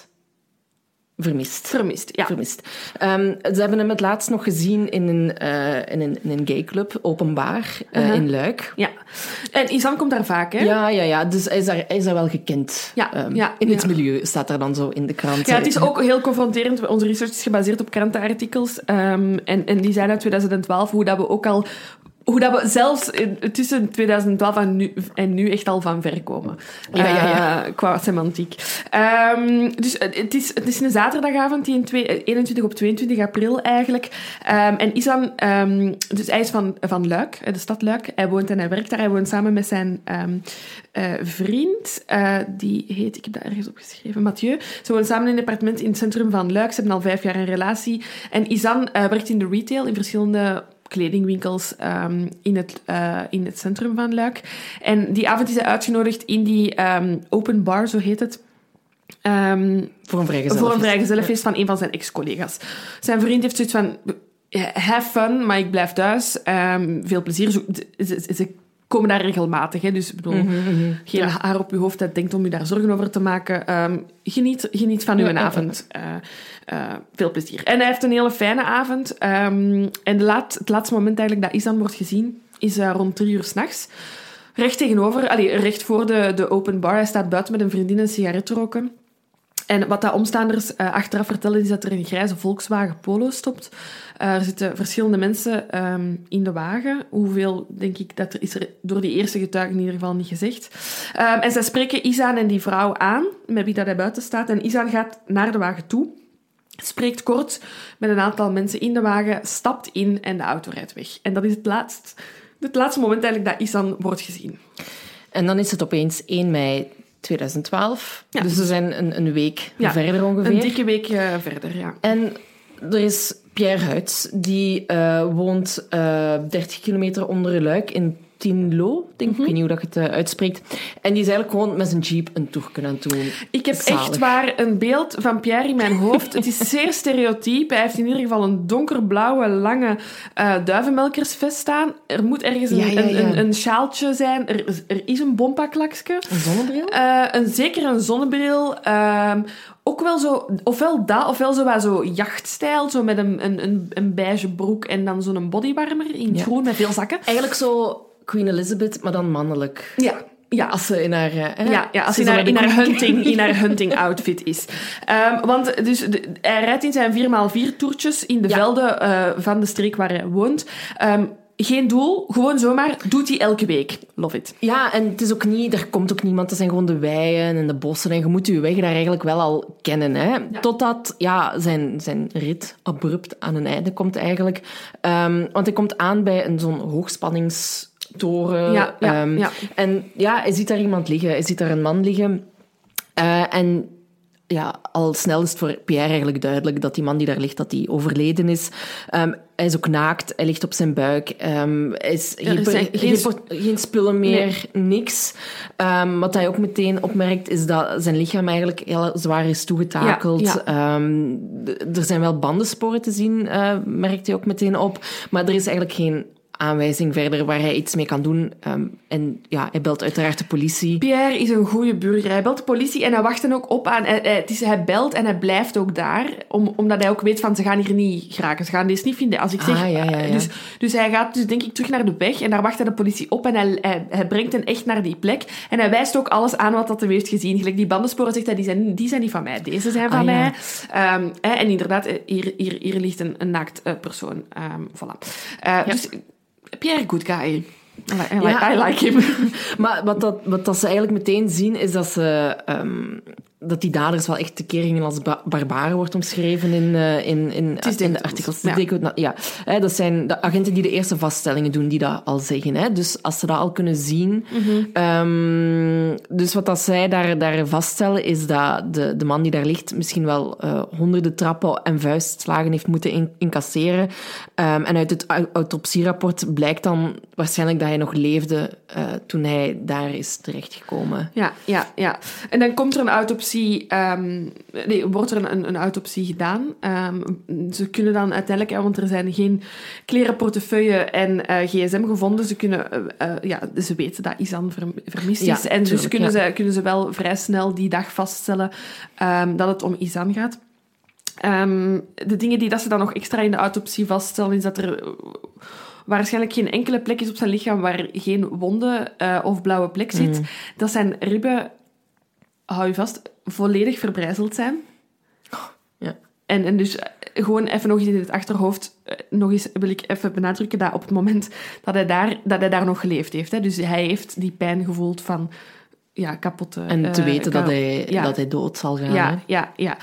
Vermist. Vermist, ja. Vermist. Um, ze hebben hem het laatst nog gezien in een, uh, in een, in een gayclub, openbaar, uh, uh-huh. in Luik. Ja. En Ihsan komt daar vaak, hè? Ja, ja, ja. Dus hij is daar, hij is daar wel gekend. Ja, um, ja. In het ja. milieu staat er dan zo in de krant. Ja, het is ook heel confronterend. Onze research is gebaseerd op krantenartikels. Um, en, en die zijn uit tweeduizend twaalf, hoe dat we ook al... Hoe dat we zelfs tussen tweeduizend twaalf en nu, en nu echt al van ver komen. Ja, ja, ja. Uh, qua semantiek. Um, dus het is, het is een zaterdagavond, die in twee, eenentwintig op tweeëntwintig april eigenlijk. Um, en Ihsan, um, dus hij is van, van Luik, de stad Luik. Hij woont en hij werkt daar. Hij woont samen met zijn um, uh, vriend. Uh, die heet, ik heb dat ergens opgeschreven, Mathieu. Ze wonen samen in een appartement in het centrum van Luik. Ze hebben al vijf jaar een relatie. En Ihsan uh, werkt in de retail, in verschillende... kledingwinkels um, in, het, uh, in het centrum van Luik. En die avond is hij uitgenodigd in die um, open bar, zo heet het. Um, voor een vrijgezellenfeest. Voor een vrijgezellenfeest van een van zijn ex-collega's. Zijn vriend heeft zoiets van... Have fun, maar ik blijf thuis. Um, veel plezier. Zo, ze, ze komen daar regelmatig. Hè, dus ik bedoel, mm-hmm, geen ja. haar op je hoofd dat denkt om je daar zorgen over te maken. Um, geniet, geniet van uw ja, avond. Uh, uh, veel plezier. En hij heeft een hele fijne avond. Um, en de laat, het laatste moment eigenlijk dat Ihsan wordt gezien, is uh, rond drie uur 's nachts. Recht tegenover, allee, recht voor de, de open bar. Hij staat buiten met een vriendin een sigaret te roken. En wat dat omstaanders uh, achteraf vertellen, is dat er een grijze Volkswagen Polo stopt. Uh, er zitten verschillende mensen um, in de wagen. Hoeveel, denk ik, dat er is er door die eerste getuigen in ieder geval niet gezegd. Um, en zij spreken Ihsan en die vrouw aan, met wie dat hij buiten staat. En Ihsan gaat naar de wagen toe, spreekt kort met een aantal mensen in de wagen, stapt in en de auto rijdt weg. En dat is het laatste, het laatste moment eigenlijk dat Ihsan wordt gezien. En dan is het opeens één mei tweeduizend twaalf. Ja. Dus we zijn een, een week ja, verder ongeveer. Een dikke week uh, verder, ja. En er is Pierre Huyts, die uh, woont uh, dertig kilometer onder Luik in Tinlo, denk ik. Mm-hmm. Ik weet niet hoe dat je het uh, uitspreekt. En die is eigenlijk gewoon met zijn jeep een tour kunnen doen. Ik heb Zalig. echt waar een beeld van Pierre in mijn hoofd. Het is zeer stereotyp. Hij heeft in ieder geval een donkerblauwe, lange uh, duivenmelkersvest staan. Er moet ergens een, ja, ja, ja. Een, een, een sjaaltje zijn. Er, er is een bompaklaksje. Een zonnebril? Uh, een, zeker een zonnebril. Uh, ook wel zo, ofwel dat, ofwel zo, zo jachtstijl, zo met een, een, een beige broek en dan zo'n bodywarmer in het ja. groen met veel zakken. Eigenlijk zo Queen Elizabeth, maar dan mannelijk. Ja. Ja. Als ze in haar... Eh, ja, ja, als ze in haar, in haar hunting, in haar hunting outfit is. Um, want dus de, hij rijdt in zijn vier bij vier toertjes in de ja. velden uh, van de streek waar hij woont. Um, Geen doel, gewoon zomaar, doet hij elke week. Love it. Ja, en het is ook niet, er komt ook niemand, het zijn gewoon de weien en de bossen en je moet je weg daar eigenlijk wel al kennen. Hè? Ja. Totdat ja, zijn, zijn rit abrupt aan een einde komt eigenlijk. Um, want hij komt aan bij een zo'n hoogspanningstoren. Ja, ja, um, ja. En ja, hij ziet daar iemand liggen, hij ziet daar een man liggen. Uh, en... Ja, al snel is het voor Pierre eigenlijk duidelijk dat die man die daar ligt, dat die overleden is. Um, hij is ook naakt, hij ligt op zijn buik. Um, hij is ja, geen, zijn geen, geen, geen spullen meer, nee. niks. Um, wat hij ook meteen opmerkt, is dat zijn lichaam eigenlijk heel zwaar is toegetakeld. Ja, ja. Um, d- er zijn wel bandensporen te zien, uh, merkt hij ook meteen op. Maar er is eigenlijk geen aanwijzing verder waar hij iets mee kan doen. Um, en ja, hij belt uiteraard de politie. Pierre is een goede burger. Hij belt de politie en hij wacht dan ook op aan... Hij, hij, het is, hij belt en hij blijft ook daar, om, omdat hij ook weet van, ze gaan hier niet geraken. Ze gaan deze niet vinden. Als ik zeg... Ah, ja, ja, ja. Dus, dus hij gaat dus denk ik terug naar de weg en daar wacht hij de politie op en hij, hij, hij brengt hen echt naar die plek. En hij wijst ook alles aan wat dat hij heeft gezien. Gelijk die bandensporen zegt hij, die zijn, die zijn niet van mij. Deze zijn van ah, mij. Ja. Um, en inderdaad, hier, hier, hier ligt een, een naakt uh, persoon. Um, voilà. Uh, ja. Dus... Pierre, good guy. I like, ja. I like him. Maar wat, dat, wat dat ze eigenlijk meteen zien, is dat ze... Um, dat die daders wel echt tekeer gingen als ba- barbaren wordt omschreven in, uh, in, in, in de artikels. Ja. Ja. Ja. Hè, dat zijn de agenten die de eerste vaststellingen doen, die dat al zeggen. Hè. Dus als ze dat al kunnen zien... Mm-hmm. Um, dus wat dat zij daar, daar vaststellen, is dat de, de man die daar ligt misschien wel uh, honderden trappen en vuistslagen heeft moeten in, incasseren. Um, en uit het autopsierapport blijkt dan waarschijnlijk dat hij nog leefde uh, toen hij daar is terechtgekomen. Ja, ja, ja. En dan komt er een autopsie... Um, nee, wordt er een, een autopsie gedaan. Um, ze kunnen dan uiteindelijk... Want er zijn geen kleren, portefeuille en uh, gsm gevonden. Ze kunnen... Uh, uh, ja, ze weten dat Isan ver, vermist is. Ja, en tuurlijk, dus kunnen, ja. ze, kunnen ze wel vrij snel die dag vaststellen um, dat het om Isan gaat. Um, de dingen die dat ze dan nog extra in de autopsie vaststellen, is dat er... waarschijnlijk geen enkele plek is op zijn lichaam waar geen wonde uh, of blauwe plek zit. Mm. Dat zijn ribben... hou je vast, volledig verbrijzeld zijn. Ja. En, en dus gewoon even nog eens in het achterhoofd, nog eens wil ik even benadrukken dat op het moment dat hij daar, dat hij daar nog geleefd heeft. Hè. Dus hij heeft die pijn gevoeld van ja, kapotte... En te uh, weten ka- dat, hij, ja. dat hij dood zal gaan. Ja, hè? ja, ja.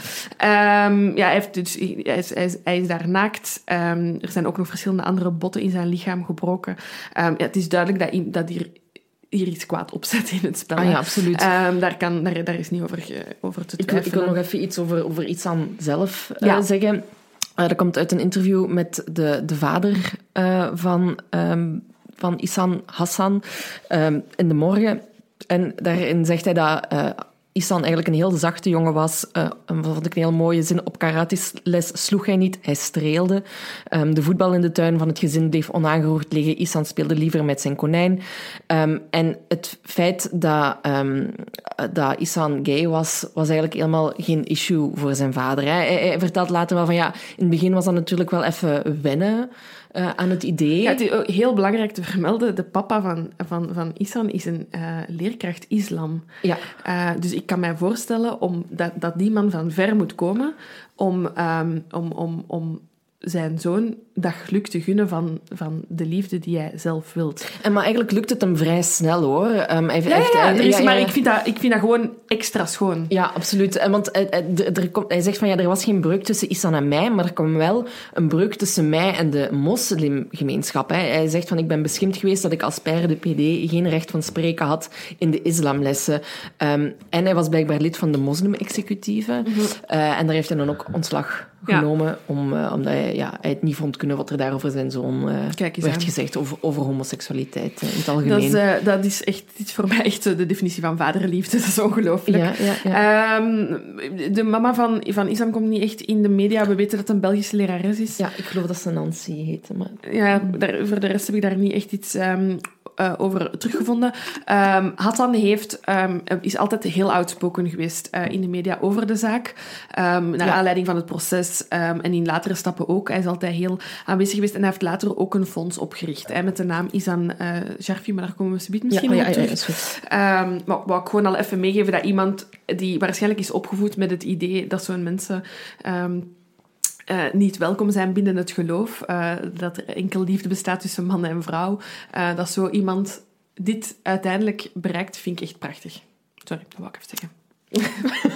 Um, ja hij, heeft dus, hij, is, hij, is, hij is daar naakt. Um, er zijn ook nog verschillende andere botten in zijn lichaam gebroken. Um, ja, het is duidelijk dat, dat hier... hier iets kwaad opzet in het spel. Ah ja, absoluut. Um, daar, kan, daar, daar is niet over, uh, over te twijfelen. Ik, ik wil nog even iets over, over Isan zelf uh, ja. zeggen. Uh, dat komt uit een interview met de, de vader uh, van, um, van Isan, Hassan, um, in de morgen. En daarin zegt hij dat... Uh, Isan eigenlijk een heel zachte jongen was. Uh, dat vond ik een heel mooie zin. Op karatisles sloeg hij niet, hij streelde. Um, de voetbal in de tuin van het gezin bleef onaangeroerd liggen. Isan speelde liever met zijn konijn. Um, en het feit dat, um, dat Isan gay was, was eigenlijk helemaal geen issue voor zijn vader. Hè. Hij, hij vertelt later wel van ja, in het begin was dat natuurlijk wel even wennen. Uh, aan het idee. Ja, het is ook heel belangrijk te vermelden. De papa van, van, van Isan is een uh, leerkracht islam. Ja. Uh, dus ik kan mij voorstellen om dat, dat die man van ver moet komen om, um, om, om, om zijn zoon dat geluk te gunnen van, van de liefde die hij zelf wilt. En maar eigenlijk lukt het hem vrij snel, hoor. Um, hij, ja, heeft, ja, hij, er is, ja, maar ja. ik vind, dat, ik vind dat gewoon extra schoon. Ja, absoluut. En want hij, hij, er komt, hij zegt van ja, er was geen breuk tussen Isan en mij, maar er kwam wel een breuk tussen mij en de moslimgemeenschap. Hè. Hij zegt van ik ben beschimpt geweest dat ik als père de P D geen recht van spreken had in de islamlessen. Um, en hij was blijkbaar lid van de moslim-executieve. Mm-hmm. Uh, en daar heeft hij dan ook ontslag genomen, ja. om, uh, omdat hij, ja, hij het niet vond kunnen wat er daar over zijn zoon uh, werd aan. gezegd, over, over homoseksualiteit uh, in het algemeen. Dat is, uh, dat is echt dit is voor mij echt de definitie van vaderliefde. Dat is ongelooflijk. Ja, ja, ja. Um, de mama van, van Isan komt niet echt in de media. We weten dat het een Belgische lerares is. Ja, ik geloof dat ze Nancy heette. Maar... Ja, daar, voor de rest heb ik daar niet echt iets... Um, Uh, over teruggevonden. Um, Hassan heeft, um, is altijd heel outspoken geweest uh, in de media over de zaak. Um, naar ja. aanleiding van het proces. Um, en in latere stappen ook. Hij is altijd heel aanwezig geweest. En hij heeft later ook een fonds opgericht. Hè, met de naam Isan uh, Jarfi. Maar daar komen we subiet misschien ja, op ja, terug. Ja, um, maar wou ik gewoon al even meegeven dat iemand die waarschijnlijk is opgevoed met het idee dat zo'n mensen... Um, Uh, niet welkom zijn binnen het geloof, uh, dat er enkel liefde bestaat tussen man en vrouw, uh, dat zo iemand dit uiteindelijk bereikt, vind ik echt prachtig. Sorry, dat wou ik even zeggen.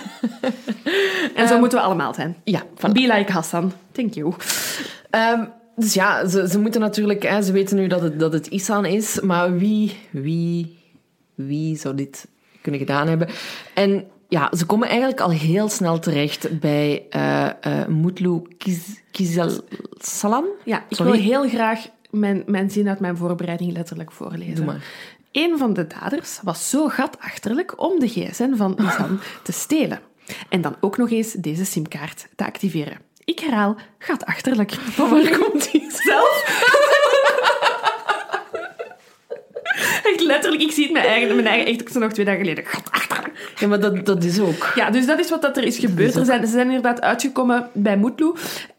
En zo uh, moeten we allemaal zijn. Ja, voilà. Be like Hassan. Thank you. Um, dus ja, ze, ze moeten natuurlijk... Hè, ze weten nu dat het, dat het Isan is, maar wie, wie, wie zou dit kunnen gedaan hebben? En... Ja, ze komen eigenlijk al heel snel terecht bij uh, uh, Mutlu Kiz- Kizelsalan. Ja, ik Sorry. wil heel graag mijn, mijn zin uit mijn voorbereiding letterlijk voorlezen. Doe maar. Een van de daders was zo gatachterlijk om de gsm van Isan te stelen. En dan ook nog eens deze simkaart te activeren. Ik herhaal, gatachterlijk. Van waar komt die zelf? Echt letterlijk, ik zie het mijn eigen, mijn eigen echt ook zo nog twee dagen geleden. Ja, maar dat, dat is ook... Ja, dus dat is wat dat er is gebeurd. Er zijn, ze zijn inderdaad uitgekomen bij Mutlu.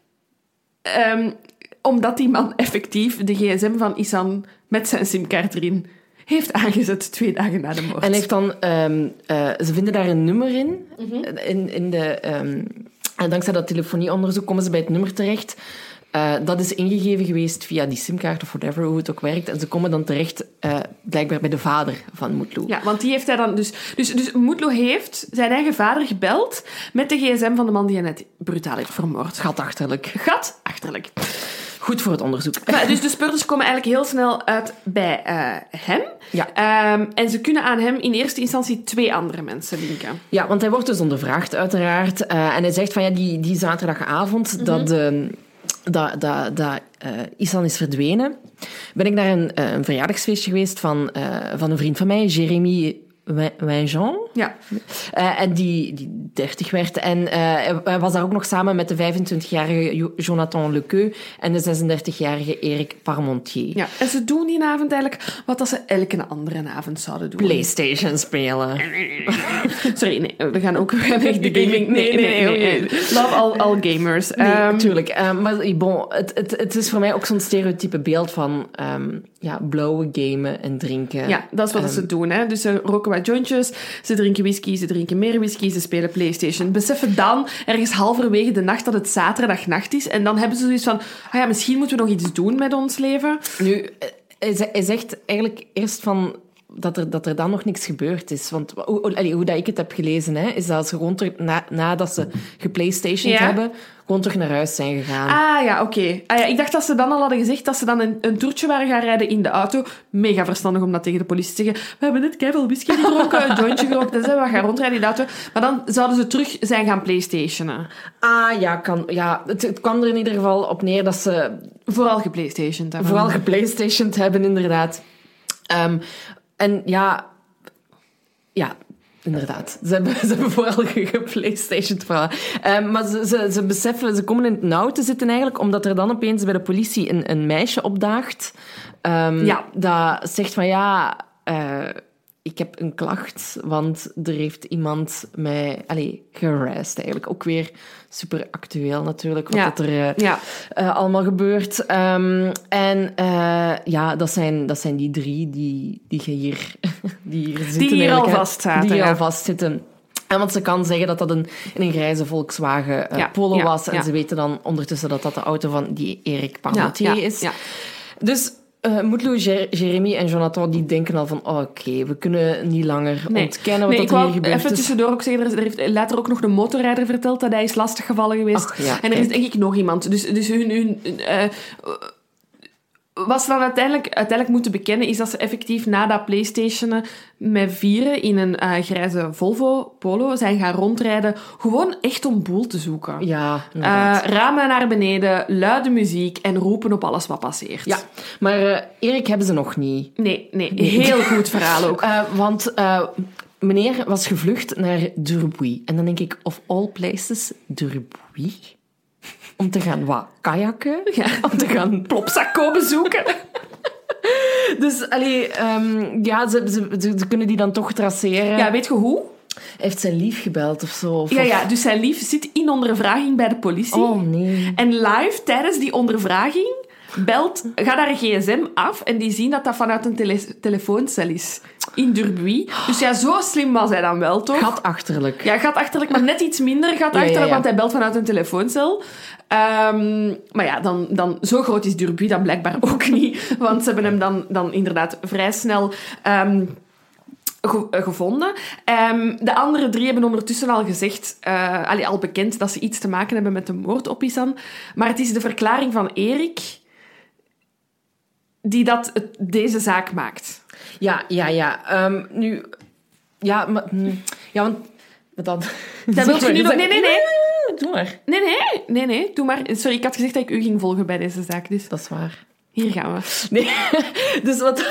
Um, omdat die man effectief de gsm van Ihsan met zijn simkaart erin heeft aangezet twee dagen na de moord. En heeft dan... Um, uh, ze vinden daar een nummer in. Mm-hmm. In, in de... Um, en dankzij dat telefonieonderzoek komen ze bij het nummer terecht. Uh, dat is ingegeven geweest via die simkaart of whatever, hoe het ook werkt. En ze komen dan terecht, uh, blijkbaar bij de vader van Mutlu. Ja, want die heeft hij dan... Dus, dus, dus Mutlu heeft zijn eigen vader gebeld met de gsm van de man die hij net brutaal heeft vermoord. Gatachterlijk. Gatachterlijk. Goed voor het onderzoek. Maar, dus de speurders komen eigenlijk heel snel uit bij uh, hem. Ja. Um, en ze kunnen aan hem in eerste instantie twee andere mensen linken. Ja, want hij wordt dus ondervraagd, uiteraard. Uh, en hij zegt van, ja, die, die zaterdagavond mm-hmm. dat... Uh, dat, dat, dat uh, Ihsan is verdwenen, ben ik naar een, uh, een verjaardagsfeestje geweest van, uh, van een vriend van mij, Jérémy Winjean. Ja. Uh, en die, die dertig werd. En uh, hij was daar ook nog samen met de vijfentwintigjarige Jonathan Lequeux en de zesendertigjarige Eric Parmentier. Ja, en ze doen die avond eigenlijk wat dat ze elke andere avond zouden doen. PlayStation spelen. Sorry, nee, we gaan ook we gaan echt de gaming... Nee, nee, nee. nee, nee. Love all, all gamers. Nee, um, tuurlijk. Uh, maar bon, het, het, het is voor mij ook zo'n stereotype beeld van um, ja, blauwe gamen en drinken. Ja, dat is wat um, ze doen. Hè. Dus ze roken wat jointjes, ze drinken whisky, ze drinken meer whisky, ze spelen PlayStation. Beseffen dan, ergens halverwege de nacht, dat het zaterdagnacht is. En dan hebben ze zoiets van, ah ja, misschien moeten we nog iets doen met ons leven. Nu, hij zegt eigenlijk eerst van... Dat er, dat er dan nog niks gebeurd is. Want hoe, allee, hoe dat ik het heb gelezen, hè, is dat ze gewoon terug, na, nadat ze geplaystationed ja. hebben, gewoon terug naar huis zijn gegaan. Ah ja, oké. Okay. Ah, ja, ik dacht dat ze dan al hadden gezegd dat ze dan een, een toertje waren gaan rijden in de auto. Mega verstandig om dat tegen de politie te zeggen. We hebben net keiveel whisky gedronken, een jointje gerookt, en we gaan rondrijden in de auto. Maar dan zouden ze terug zijn gaan playstationen. Ah ja, kan, ja het, het kwam er in ieder geval op neer dat ze... Vooral geplaystationed hebben. Vooral geplaystationed hebben, inderdaad. Um, En ja, ja, inderdaad. Ze hebben, ze hebben vooral geplaystationed. Um, maar ze, ze, ze beseffen, ze komen in het nauw te zitten eigenlijk, omdat er dan opeens bij de politie een, een meisje opdaagt. Um, ja. Dat zegt van ja, uh, ik heb een klacht, want er heeft iemand mij allez, geharasst eigenlijk. Ook weer super actueel natuurlijk, wat ja. dat er uh, ja. uh, allemaal gebeurt. Um, en uh, ja, dat zijn, dat zijn die drie die, die hier, die hier zitten. Die hier al vastzaten. Die hier ja. al vastzitten. En want ze kan zeggen dat dat een, een grijze Volkswagen uh, ja. Polo ja. was. En ja. ze weten dan ondertussen dat dat de auto van die Eric Parmentier ja. ja. is. Ja. Dus... Uh, Mutlu, Jérémy en Jonathan die denken al van oh, oké, okay, we kunnen niet langer nee. ontkennen wat nee, dat hier gebeurt. Even dus... tussendoor ook zeggen, er heeft later ook nog de motorrijder verteld dat hij is lastiggevallen geweest. Ach, ja, en er is denk ik nog iemand. Dus, dus hun... hun uh, wat ze dan uiteindelijk, uiteindelijk moeten bekennen, is dat ze effectief na dat PlayStationen met vieren in een uh, grijze Volvo Polo zijn gaan rondrijden. Gewoon echt om boel te zoeken. Ja, uh, ramen naar beneden, luide muziek en roepen op alles wat passeert. Ja, maar uh, Erik hebben ze nog niet. Nee, nee, nee. Heel goed verhaal ook. Uh, want uh, meneer was gevlucht naar Durbuy. En dan denk ik, of all places, Durbuy? Om te gaan wat kajakken. Ja. Om te gaan Plopsaco bezoeken. Dus, allee, um, ja, ze, ze, ze kunnen die dan toch traceren. Ja, weet je hoe? Heeft zijn lief gebeld of zo? Of ja, ja, dus zijn lief zit in ondervraging bij de politie. Oh, nee. En live, tijdens die ondervraging, belt, gaat haar gsm af en die zien dat dat vanuit een tele- telefooncel is. In Durbuy. Dus ja, zo slim was hij dan wel, toch? Gatachterlijk. Ja, gatachterlijk, maar net iets minder gatachterlijk, ja, ja, ja. Want hij belt vanuit een telefooncel. Um, maar ja, dan, dan, zo groot is Durbuy dan blijkbaar ook niet. Want ze hebben hem dan, dan inderdaad vrij snel... Um, gevonden. Um, de andere drie hebben ondertussen al gezegd, uh, allee, al bekend, dat ze iets te maken hebben met de moord op Ihsan. Maar het is de verklaring van Erik die dat het, deze zaak maakt. Ja, ja, ja. Um, nu... Ja, maar... Ja, want... Dat, dat wil je nu nog... Nee, nee, nee. Doe maar. Nee, nee. Nee, nee. Doe maar. Sorry, ik had gezegd dat ik u ging volgen bij deze zaak, dus... Dat is waar. Hier gaan we. Nee, dus wat...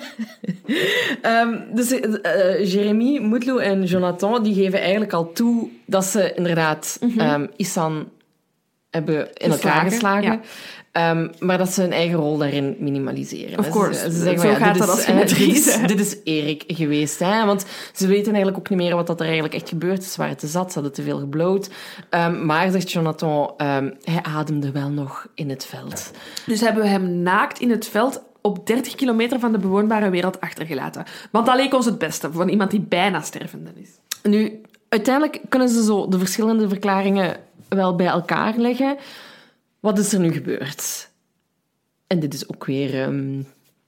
um, dus uh, Jérémy, Mutlu en Jonathan, die geven eigenlijk al toe dat ze inderdaad mm-hmm. um, Ihsan hebben in Geslagen, elkaar geslagen. ja. Um, maar dat ze hun eigen rol daarin minimaliseren. Of course. Ze, ze zeggen, Zo ja, gaat dit dat is, als je hè, met drie dit, is, bent. dit is Erik geweest. Hè? Want ze weten eigenlijk ook niet meer wat dat er eigenlijk echt gebeurd is. Ze waren te zat, ze hadden te veel gebloot. Um, maar, zegt Jonathan, um, hij ademde wel nog in het veld. Dus hebben we hem naakt in het veld op dertig kilometer van de bewoonbare wereld achtergelaten. Want dat leek ons het beste, van iemand die bijna stervende is. Nu, uiteindelijk kunnen ze zo de verschillende verklaringen wel bij elkaar leggen. Wat is er nu gebeurd? En dit is ook weer... Um...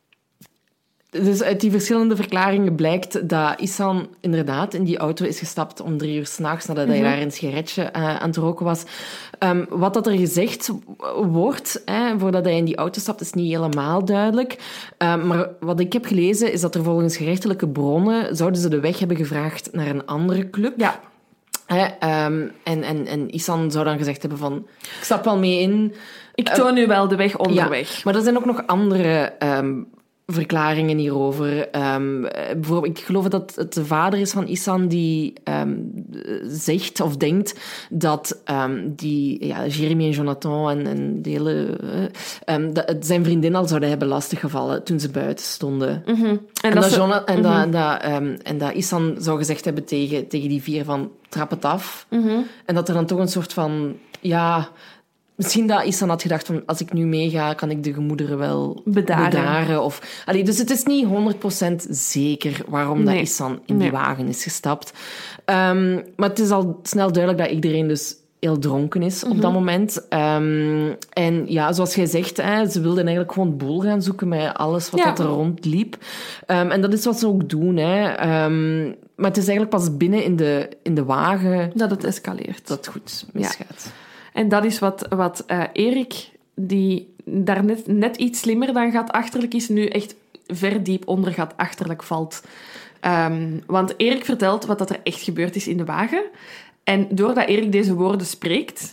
Dus uit die verschillende verklaringen blijkt dat Ihsan inderdaad in die auto is gestapt om drie uur 's nachts, nadat hij Mm-hmm. daar een sigaretje uh, aan het roken was. Um, wat dat er gezegd wordt, hè, voordat hij in die auto stapt, is niet helemaal duidelijk. Um, maar wat ik heb gelezen, is dat er volgens gerechtelijke bronnen zouden ze de weg hebben gevraagd naar een andere club. Ja. Hè, um, en, en, en Ihsan zou dan gezegd hebben van... Ik stap wel mee in. Ik toon u wel de weg onderweg. Ja, maar er zijn ook nog andere um, verklaringen hierover. Um, bijvoorbeeld, ik geloof dat het de vader is van Ihsan die um, zegt of denkt dat um, die, ja, Jeremy en Jonathan en, en de hele, uh, um, dat zijn vriendin al zouden hebben lastiggevallen toen ze buiten stonden. Mm-hmm. En, En, dat dat, ze- Jona- en, Mm-hmm. dat, dat, um, en dat Ihsan zou gezegd hebben tegen, tegen die vier van trap het af. Mm-hmm. En dat er dan toch een soort van... Ja, misschien dat Ihsan had gedacht van als ik nu meega, kan ik de gemoederen wel Bedaren. bedaren. Of, allee, dus het is niet honderd procent zeker waarom Nee. dat Ihsan in Nee. die wagen is gestapt. Um, maar het is al snel duidelijk dat iedereen dus heel dronken is op dat moment. Um, en ja, zoals jij zegt, hè, ze wilden eigenlijk gewoon boel gaan zoeken met alles wat Ja. dat er rondliep. Um, en dat is wat ze ook doen. Hè. Um, maar het is eigenlijk pas binnen in de, in de wagen dat het escaleert. dat het goed misgaat. En dat is wat, wat uh, Erik, die daar net, net iets slimmer dan gaat achterlijk is, nu echt ver diep onder gaat achterlijk valt. Um, want Erik vertelt wat dat er echt gebeurd is in de wagen. En doordat Erik deze woorden spreekt,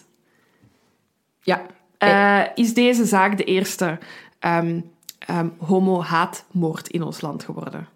Ja. uh, is deze zaak de eerste um, um, homo-haatmoord in ons land geworden.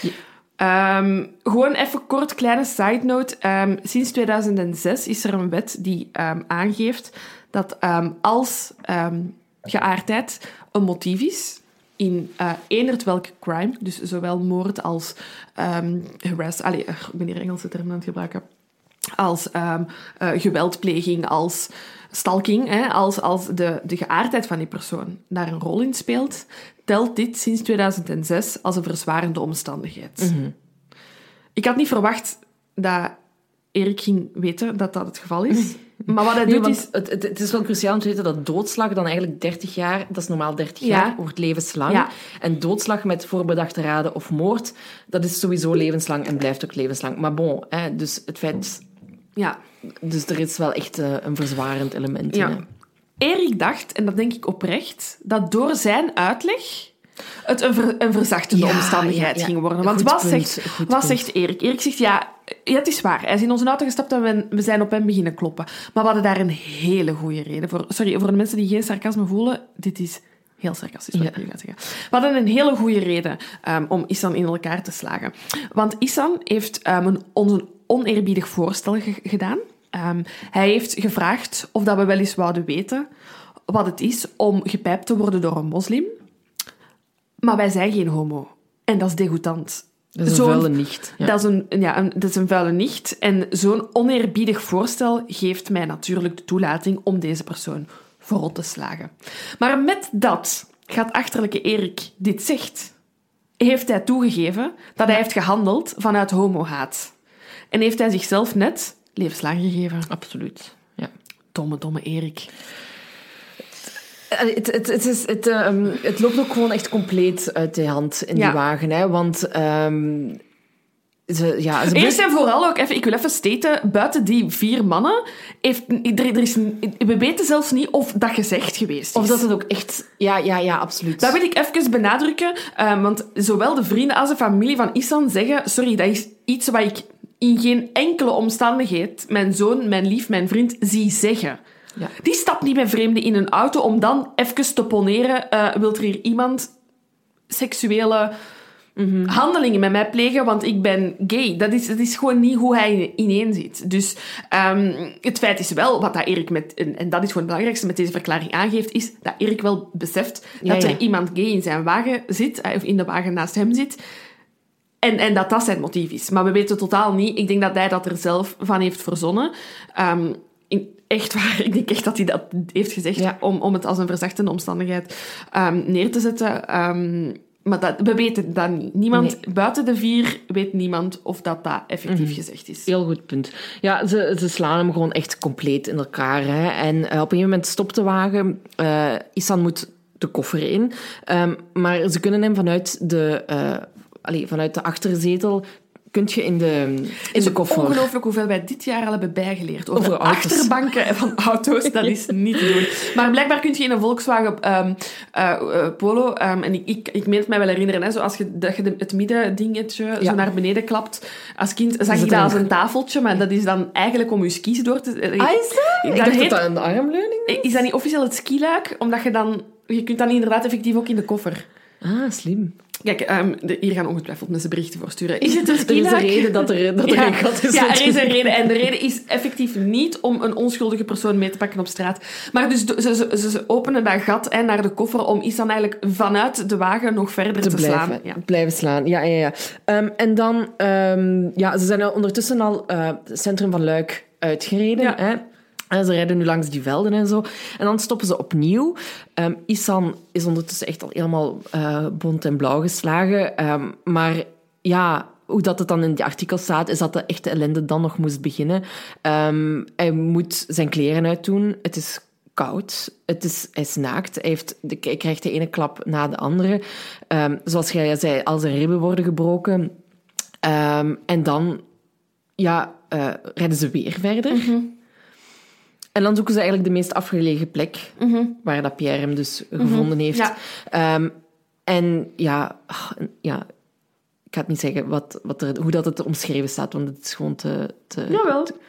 Ja. Um, gewoon even kort, kleine side note. Um, sinds tweeduizend zes is er een wet die um, aangeeft dat um, als um, geaardheid een motief is in uh, eenderd welke crime, dus zowel moord als um, harass... Allee, ik ben hier Engelse termen aan het gebruiken. Als um, uh, geweldpleging, als stalking, hè, als, als de, de geaardheid van die persoon daar een rol in speelt, telt dit sinds tweeduizend zes als een verzwarende omstandigheid. Mm-hmm. Ik had niet verwacht dat Erik ging weten dat dat het geval is. Maar wat hij Nee, doet want is... het, het, het is wel cruciaal om te weten dat doodslag dan eigenlijk dertig jaar, dat is normaal dertig Ja. jaar, wordt levenslang. Ja. En doodslag met voorbedachte raden of moord, dat is sowieso levenslang en blijft ook levenslang. Maar bon, hè, dus het feit... Ja. Dus er is wel echt uh, een verzwarend element Ja. in. Hè. Erik dacht, en dat denk ik oprecht, dat door zijn uitleg het een, ver, een verzachtende Ja, omstandigheid ja, ja. ging worden. Want Goed wat, punt, zegt, goed wat punt. zegt Erik? Erik zegt, ja, ja, het is waar. Hij is in onze auto gestapt en we, we zijn op hem beginnen kloppen. Maar we hadden daar een hele goede reden voor. Sorry, voor de mensen die geen sarcasme voelen, dit is heel sarcastisch wat Ja. ik nu ga zeggen. We hadden een hele goede reden um, om Ihsan in elkaar te slagen. Want Ihsan heeft um, een, ons een oneerbiedig voorstel ge- gedaan. Um, hij heeft gevraagd of dat we wel eens wouden weten wat het is om gepijpt te worden door een moslim. Maar wij zijn geen homo. En dat is degoutant. Dat is een Zo'n- vuile nicht. Ja. Dat is een, ja, een, dat is een vuile nicht. En zo'n oneerbiedig voorstel geeft mij natuurlijk de toelating om deze persoon verrot te slagen. Maar met dat gaat achterlijke Erik dit zegt, heeft hij toegegeven dat hij heeft gehandeld vanuit homohaat. En heeft hij zichzelf net levenslang gegeven. Absoluut. Ja. Domme, domme Erik. Het, het, het, is, het, um, het loopt ook gewoon echt compleet uit de hand in Ja. die wagen. Hè? Want um, ze, ja, ze Eerst en vooral ook, even, ik wil even staten, buiten die vier mannen, heeft, er, er is, we weten zelfs niet of dat gezegd geweest is. Of dat het ook echt... Ja, ja, ja, absoluut. Dat wil ik even benadrukken, uh, want zowel de vrienden als de familie van Ihsan zeggen, sorry, dat is iets wat ik in geen enkele omstandigheid mijn zoon, mijn lief, mijn vriend zie zeggen. Ja. Die stapt niet met vreemden in een auto om dan even te poneren, uh, wilt er hier iemand seksuele mm-hmm. handelingen met mij plegen, want ik ben gay. Dat is, dat is gewoon niet hoe hij ineen zit. Dus um, het feit is wel, wat dat Erik met, en, en dat is gewoon het belangrijkste met deze verklaring aangeeft, is dat Erik wel beseft ja, dat er ja. iemand gay in zijn wagen zit, of in de wagen naast hem zit, en, en dat dat zijn motief is. Maar we weten totaal niet. Ik denk dat hij dat er zelf van heeft verzonnen. Um, in, echt waar, ik denk echt dat hij dat heeft gezegd ja. om, om het als een verzachtende omstandigheid um, neer te zetten. Um, maar dat, we weten dat niet. Niemand, nee. Buiten de vier weet niemand of dat, dat effectief mm-hmm. gezegd is. Heel goed punt. Ja, ze, ze slaan hem gewoon echt compleet in elkaar. Hè. En uh, op een gegeven moment stopt de wagen. Uh, Isan moet de koffer in. Um, maar ze kunnen hem vanuit de, uh, allez, vanuit de achterzetel... kun je in de, in de koffer... Ongelooflijk hoeveel wij dit jaar al hebben bijgeleerd. Over, over achterbanken van auto's, dat is niet te doen. Maar blijkbaar kun je in een Volkswagen um, uh, uh, Polo... Um, en ik, ik, ik meen het mij wel herinneren, hè, zo als je, dat je de, het middendingetje ja. zo naar beneden klapt. Als kind zag je dat als een tafeltje, maar dat is dan eigenlijk om je skis door te... Ah, is dat? Ik dacht dat dat een armleuning is. Is dat niet officieel het skiluik? Omdat je dan... Je kunt dan inderdaad effectief ook in de koffer. Ah, slim. Kijk, um, de, hier gaan ongetwijfeld mensen berichten voor sturen. Is het een skiluik? Er is een reden dat er, dat er ja, een gat is. Ja, er is een reden. En de reden is effectief niet om een onschuldige persoon mee te pakken op straat. Maar dus ze, ze, ze openen dat gat hè, naar de koffer om Isan eigenlijk vanuit de wagen nog verder te, te blijven, slaan. Ja. Blijven slaan, ja, ja, ja. Um, en dan, um, ja, ze zijn ondertussen al uh, het centrum van Luik uitgereden, ja. hè. En ze rijden nu langs die velden en zo. En dan stoppen ze opnieuw. Um, Isan is ondertussen echt al helemaal uh, bont en blauw geslagen. Um, maar ja, hoe dat het dan in die artikel staat, is dat de echte ellende dan nog moest beginnen. Um, hij moet zijn kleren uitdoen. Het is koud. Het is, hij is naakt. Hij, heeft de, hij krijgt de ene klap na de andere. Um, zoals jij zei, al zijn ribben worden gebroken. Um, en dan ja, uh, rijden ze weer verder. Mm-hmm. En dan zoeken ze eigenlijk de meest afgelegen plek, mm-hmm. waar dat Pierre hem dus mm-hmm. gevonden heeft. Ja. Um, en ja, ja, ik ga het niet zeggen wat, wat er, hoe dat het omschreven staat, want het is gewoon te... te Jawel. Te,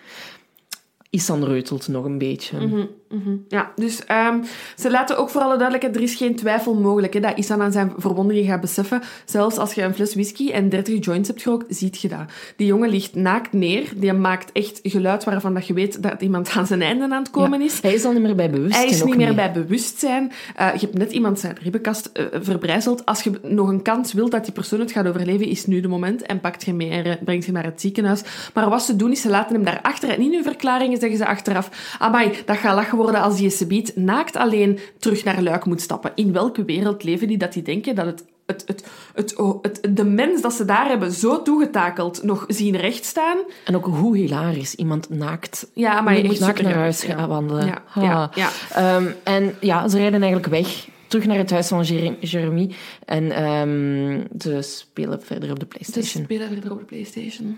Isan reutelt nog een beetje. Mm-hmm, mm-hmm. Ja, dus um, ze laten ook voor alle duidelijkheid, er is geen twijfel mogelijk hè, dat Isan aan zijn verwondingen gaat beseffen. Zelfs als je een fles whisky en dertig joints hebt gerookt, ziet je dat. Die jongen ligt naakt neer. Die maakt echt geluid waarvan dat je weet dat iemand aan zijn einde aan het komen ja, is. Hij is al niet meer bij bewustzijn. Hij is niet meer meer bij bewustzijn. Uh, je hebt net iemand zijn ribbenkast uh, verbrijzeld. Als je nog een kans wilt dat die persoon het gaat overleven, is nu de moment. En pakt je mee en brengt je naar het ziekenhuis. Maar wat ze doen, is ze laten hem daarachter. En in hun verklaringen zeggen ze achteraf, amai, dat gaat lachen worden als die subiet naakt alleen terug naar Luik moet stappen. In welke wereld leven die dat die denken dat het, het, het, het, het, de mens dat ze daar hebben zo toegetakeld nog zien rechtstaan? En ook hoe hilarisch. Iemand naakt, ja, maar je moet naakt naar huis gaan ja. wandelen. Ja, ja, ja. Um, en ja, ze rijden eigenlijk weg. Terug naar het huis van Jeremy. En um, ze spelen verder op de PlayStation. Ze spelen verder op de PlayStation.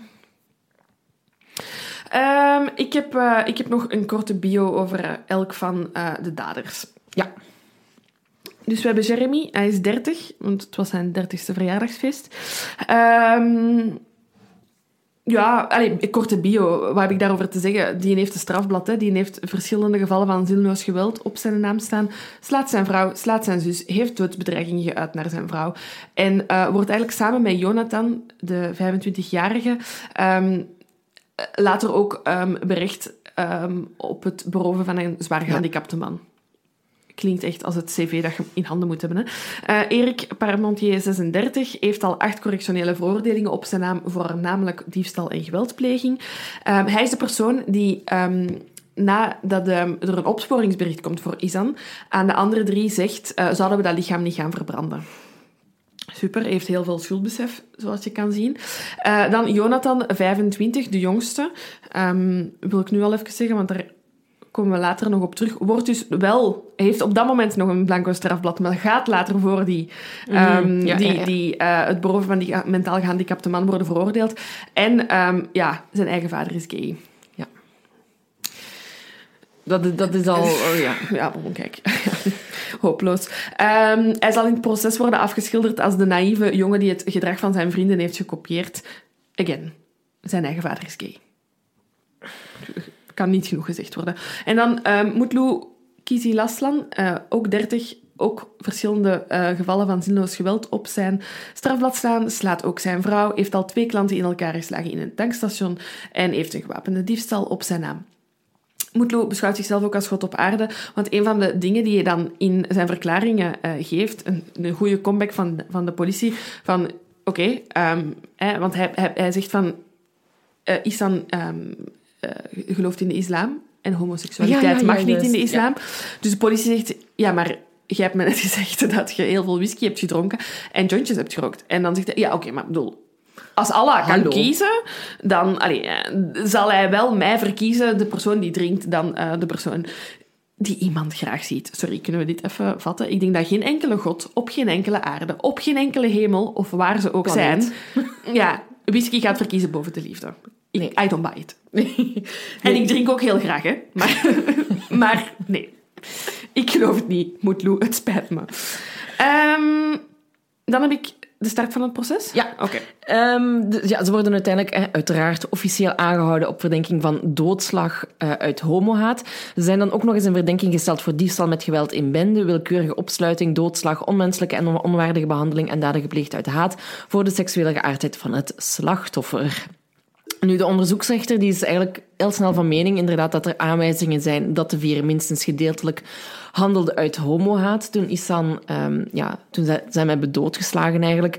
Um, ik, heb, uh, ik heb nog een korte bio over uh, elk van uh, de daders. Ja. Dus we hebben Jeremy, hij is dertig, want het was zijn dertigste verjaardagsfeest. Um, ja, allez, een korte bio, wat heb ik daarover te zeggen? Die heeft een strafblad, hè. Die heeft verschillende gevallen van zinloos geweld op zijn naam staan. Slaat zijn vrouw, slaat zijn zus, heeft doodsbedreigingen geuit naar zijn vrouw. En uh, wordt eigenlijk samen met Jonathan, de vijfentwintigjarige... Um, later ook um, berecht um, op het beroven van een zwaar gehandicapte man. Klinkt echt als het cv dat je in handen moet hebben. Hè. Uh, Erik Parmentier, zesendertig, heeft al acht correctionele veroordelingen op zijn naam voor namelijk diefstal en geweldpleging. Um, hij is de persoon die... Um, nadat um, er een opsporingsbericht komt voor Isan, aan de andere drie zegt, uh, zouden we dat lichaam niet gaan verbranden. Super, hij heeft heel veel schuldbesef, zoals je kan zien. Uh, dan Jonathan, vijfentwintig, de jongste. Um, wil ik nu al even zeggen, want daar komen we later nog op terug. Wordt dus wel... Hij heeft op dat moment nog een blanco strafblad, maar gaat later voor die, um, mm, ja, die, ja, ja. die uh, het beroven van die mentaal gehandicapte man worden veroordeeld. En um, ja, zijn eigen vader is gay. Ja. Dat, dat is al... Oh, ja, ja bon, kijk... Hopeloos. Um, hij zal in het proces worden afgeschilderd als de naïeve jongen die het gedrag van zijn vrienden heeft gekopieerd. Again, zijn eigen vader is gay. Kan niet genoeg gezegd worden. En dan um, Mutlu Kisilaslan, uh, ook dertig, ook verschillende uh, gevallen van zinloos geweld op zijn strafblad staan. Slaat ook zijn vrouw, heeft al twee klanten in elkaar geslagen in een tankstation en heeft een gewapende diefstal op zijn naam. Moetlo beschouwt zichzelf ook als God op aarde, want een van de dingen die hij dan in zijn verklaringen uh, geeft, een, een goede comeback van, van de politie, van oké, okay, um, eh, want hij, hij, hij zegt van uh, Ihsan um, uh, gelooft in de islam en homoseksualiteit ja, ja, ja, mag ja, niet dus, in de islam. Ja. Dus de politie zegt, ja, maar jij hebt me net gezegd dat je heel veel whisky hebt gedronken en jointjes hebt gerookt. En dan zegt hij, ja, oké, okay, maar bedoel, als Allah kan Hallo. kiezen, dan allee, zal hij wel mij verkiezen, de persoon die drinkt, dan uh, de persoon die iemand graag ziet. Sorry, kunnen we dit even vatten? Ik denk dat geen enkele god op geen enkele aarde, op geen enkele hemel, of waar ze ook Planet. zijn, ja, whisky gaat verkiezen boven de liefde. Ik, nee. I don't buy it. Nee. En nee. ik drink ook heel graag, hè. Maar, maar nee. Ik geloof het niet, Moetlo. Het spijt me. Um, dan heb ik de start van het proces? Ja. Oké. Okay. Um, ja, ze worden uiteindelijk eh, uiteraard officieel aangehouden op verdenking van doodslag uh, uit homohaat. Ze zijn dan ook nog eens in verdenking gesteld voor diefstal met geweld in bende, willekeurige opsluiting, doodslag, onmenselijke en onwaardige behandeling en daden gepleegd uit haat voor de seksuele geaardheid van het slachtoffer. Nu, de onderzoeksrechter die is eigenlijk heel snel van mening inderdaad dat er aanwijzingen zijn dat de vier minstens gedeeltelijk handelde uit homohaat. Toen Ihsan, um, ja, toen zij, zijn hebben doodgeslagen eigenlijk.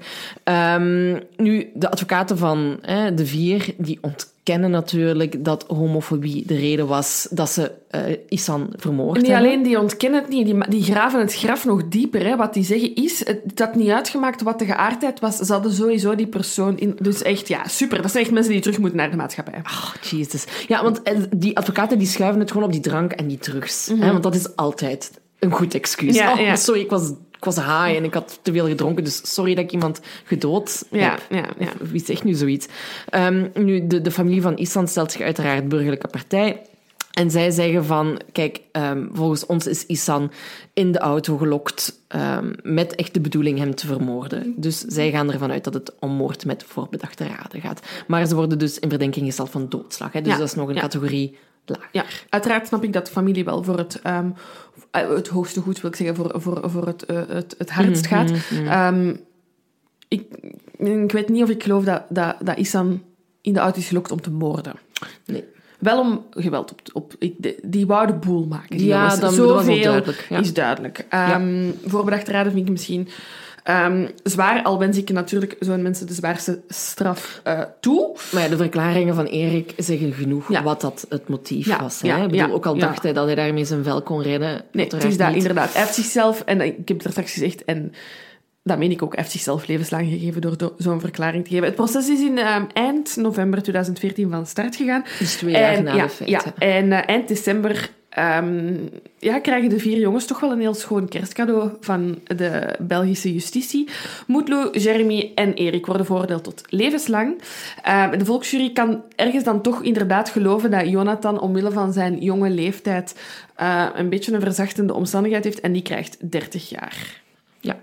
Um, nu, de advocaten van eh, de vier, die ontkennen natuurlijk dat homofobie de reden was dat ze uh, Ihsan vermoord niet hebben. Niet alleen, die ontkennen het niet, die, die graven het graf nog dieper. Hè. Wat die zeggen is, het had niet uitgemaakt wat de geaardheid was. Ze hadden sowieso die persoon in... Dus echt, ja, super. Dat zijn echt mensen die terug moeten naar de maatschappij. Oh, jezus. Ja, want die advocaten die schuiven het gewoon op die drank en die drugs. Mm-hmm. Hè, want dat is altijd een goed excuus. Ja, oh, ja. Sorry, ik was... Ik was high en ik had te veel gedronken, dus sorry dat ik iemand gedood heb. Ja, ja, ja. Wie zegt nu zoiets? Um, nu, de, de familie van Ihsan stelt zich uiteraard burgerlijke partij. En zij zeggen van, kijk, um, volgens ons is Ihsan in de auto gelokt um, met echt de bedoeling hem te vermoorden. Dus zij gaan ervan uit dat het om moord met voorbedachte raden gaat. Maar ze worden dus in verdenking gesteld van doodslag. Hè? Dus ja, dat is nog een ja. categorie lager. Ja, uiteraard snap ik dat de familie wel voor het... Um, het hoogste goed, wil ik zeggen, voor, voor, voor het, uh, het, het hardst gaat. Mm-hmm. Um, ik, ik weet niet of ik geloof dat, dat, dat Ihsan in de auto is gelokt om te moorden. Nee. Wel om geweld op... op ik, die wou de boel maken. Die ja, dan zoveel was duidelijk. Ja. is duidelijk. Um, ja. Voorbedachte raden vind ik misschien... Um, zwaar, al wens ik natuurlijk zo'n mensen de zwaarste straf uh, toe. Maar ja, de verklaringen van Erik zeggen genoeg ja. wat dat het motief ja. was. Hè? Ja. Ik bedoel, ja. ook al ja. dacht hij dat hij daarmee zijn vel kon redden. Nee, het is dat, inderdaad. Hij heeft zichzelf, en ik heb het er straks gezegd, en dat meen ik ook, hij heeft zichzelf levenslang gegeven door do- zo'n verklaring te geven. Het proces is in um, eind november tweeduizend veertien van start gegaan. Dus twee jaar na ja, de feiten. Ja, en uh, eind december... Um, ja, krijgen de vier jongens toch wel een heel schoon kerstcadeau van de Belgische justitie. Moetlo, Jeremy en Erik worden veroordeeld tot levenslang. Uh, de volksjury kan ergens dan toch inderdaad geloven dat Jonathan omwille van zijn jonge leeftijd uh, een beetje een verzachtende omstandigheid heeft en die krijgt dertig jaar. Ja.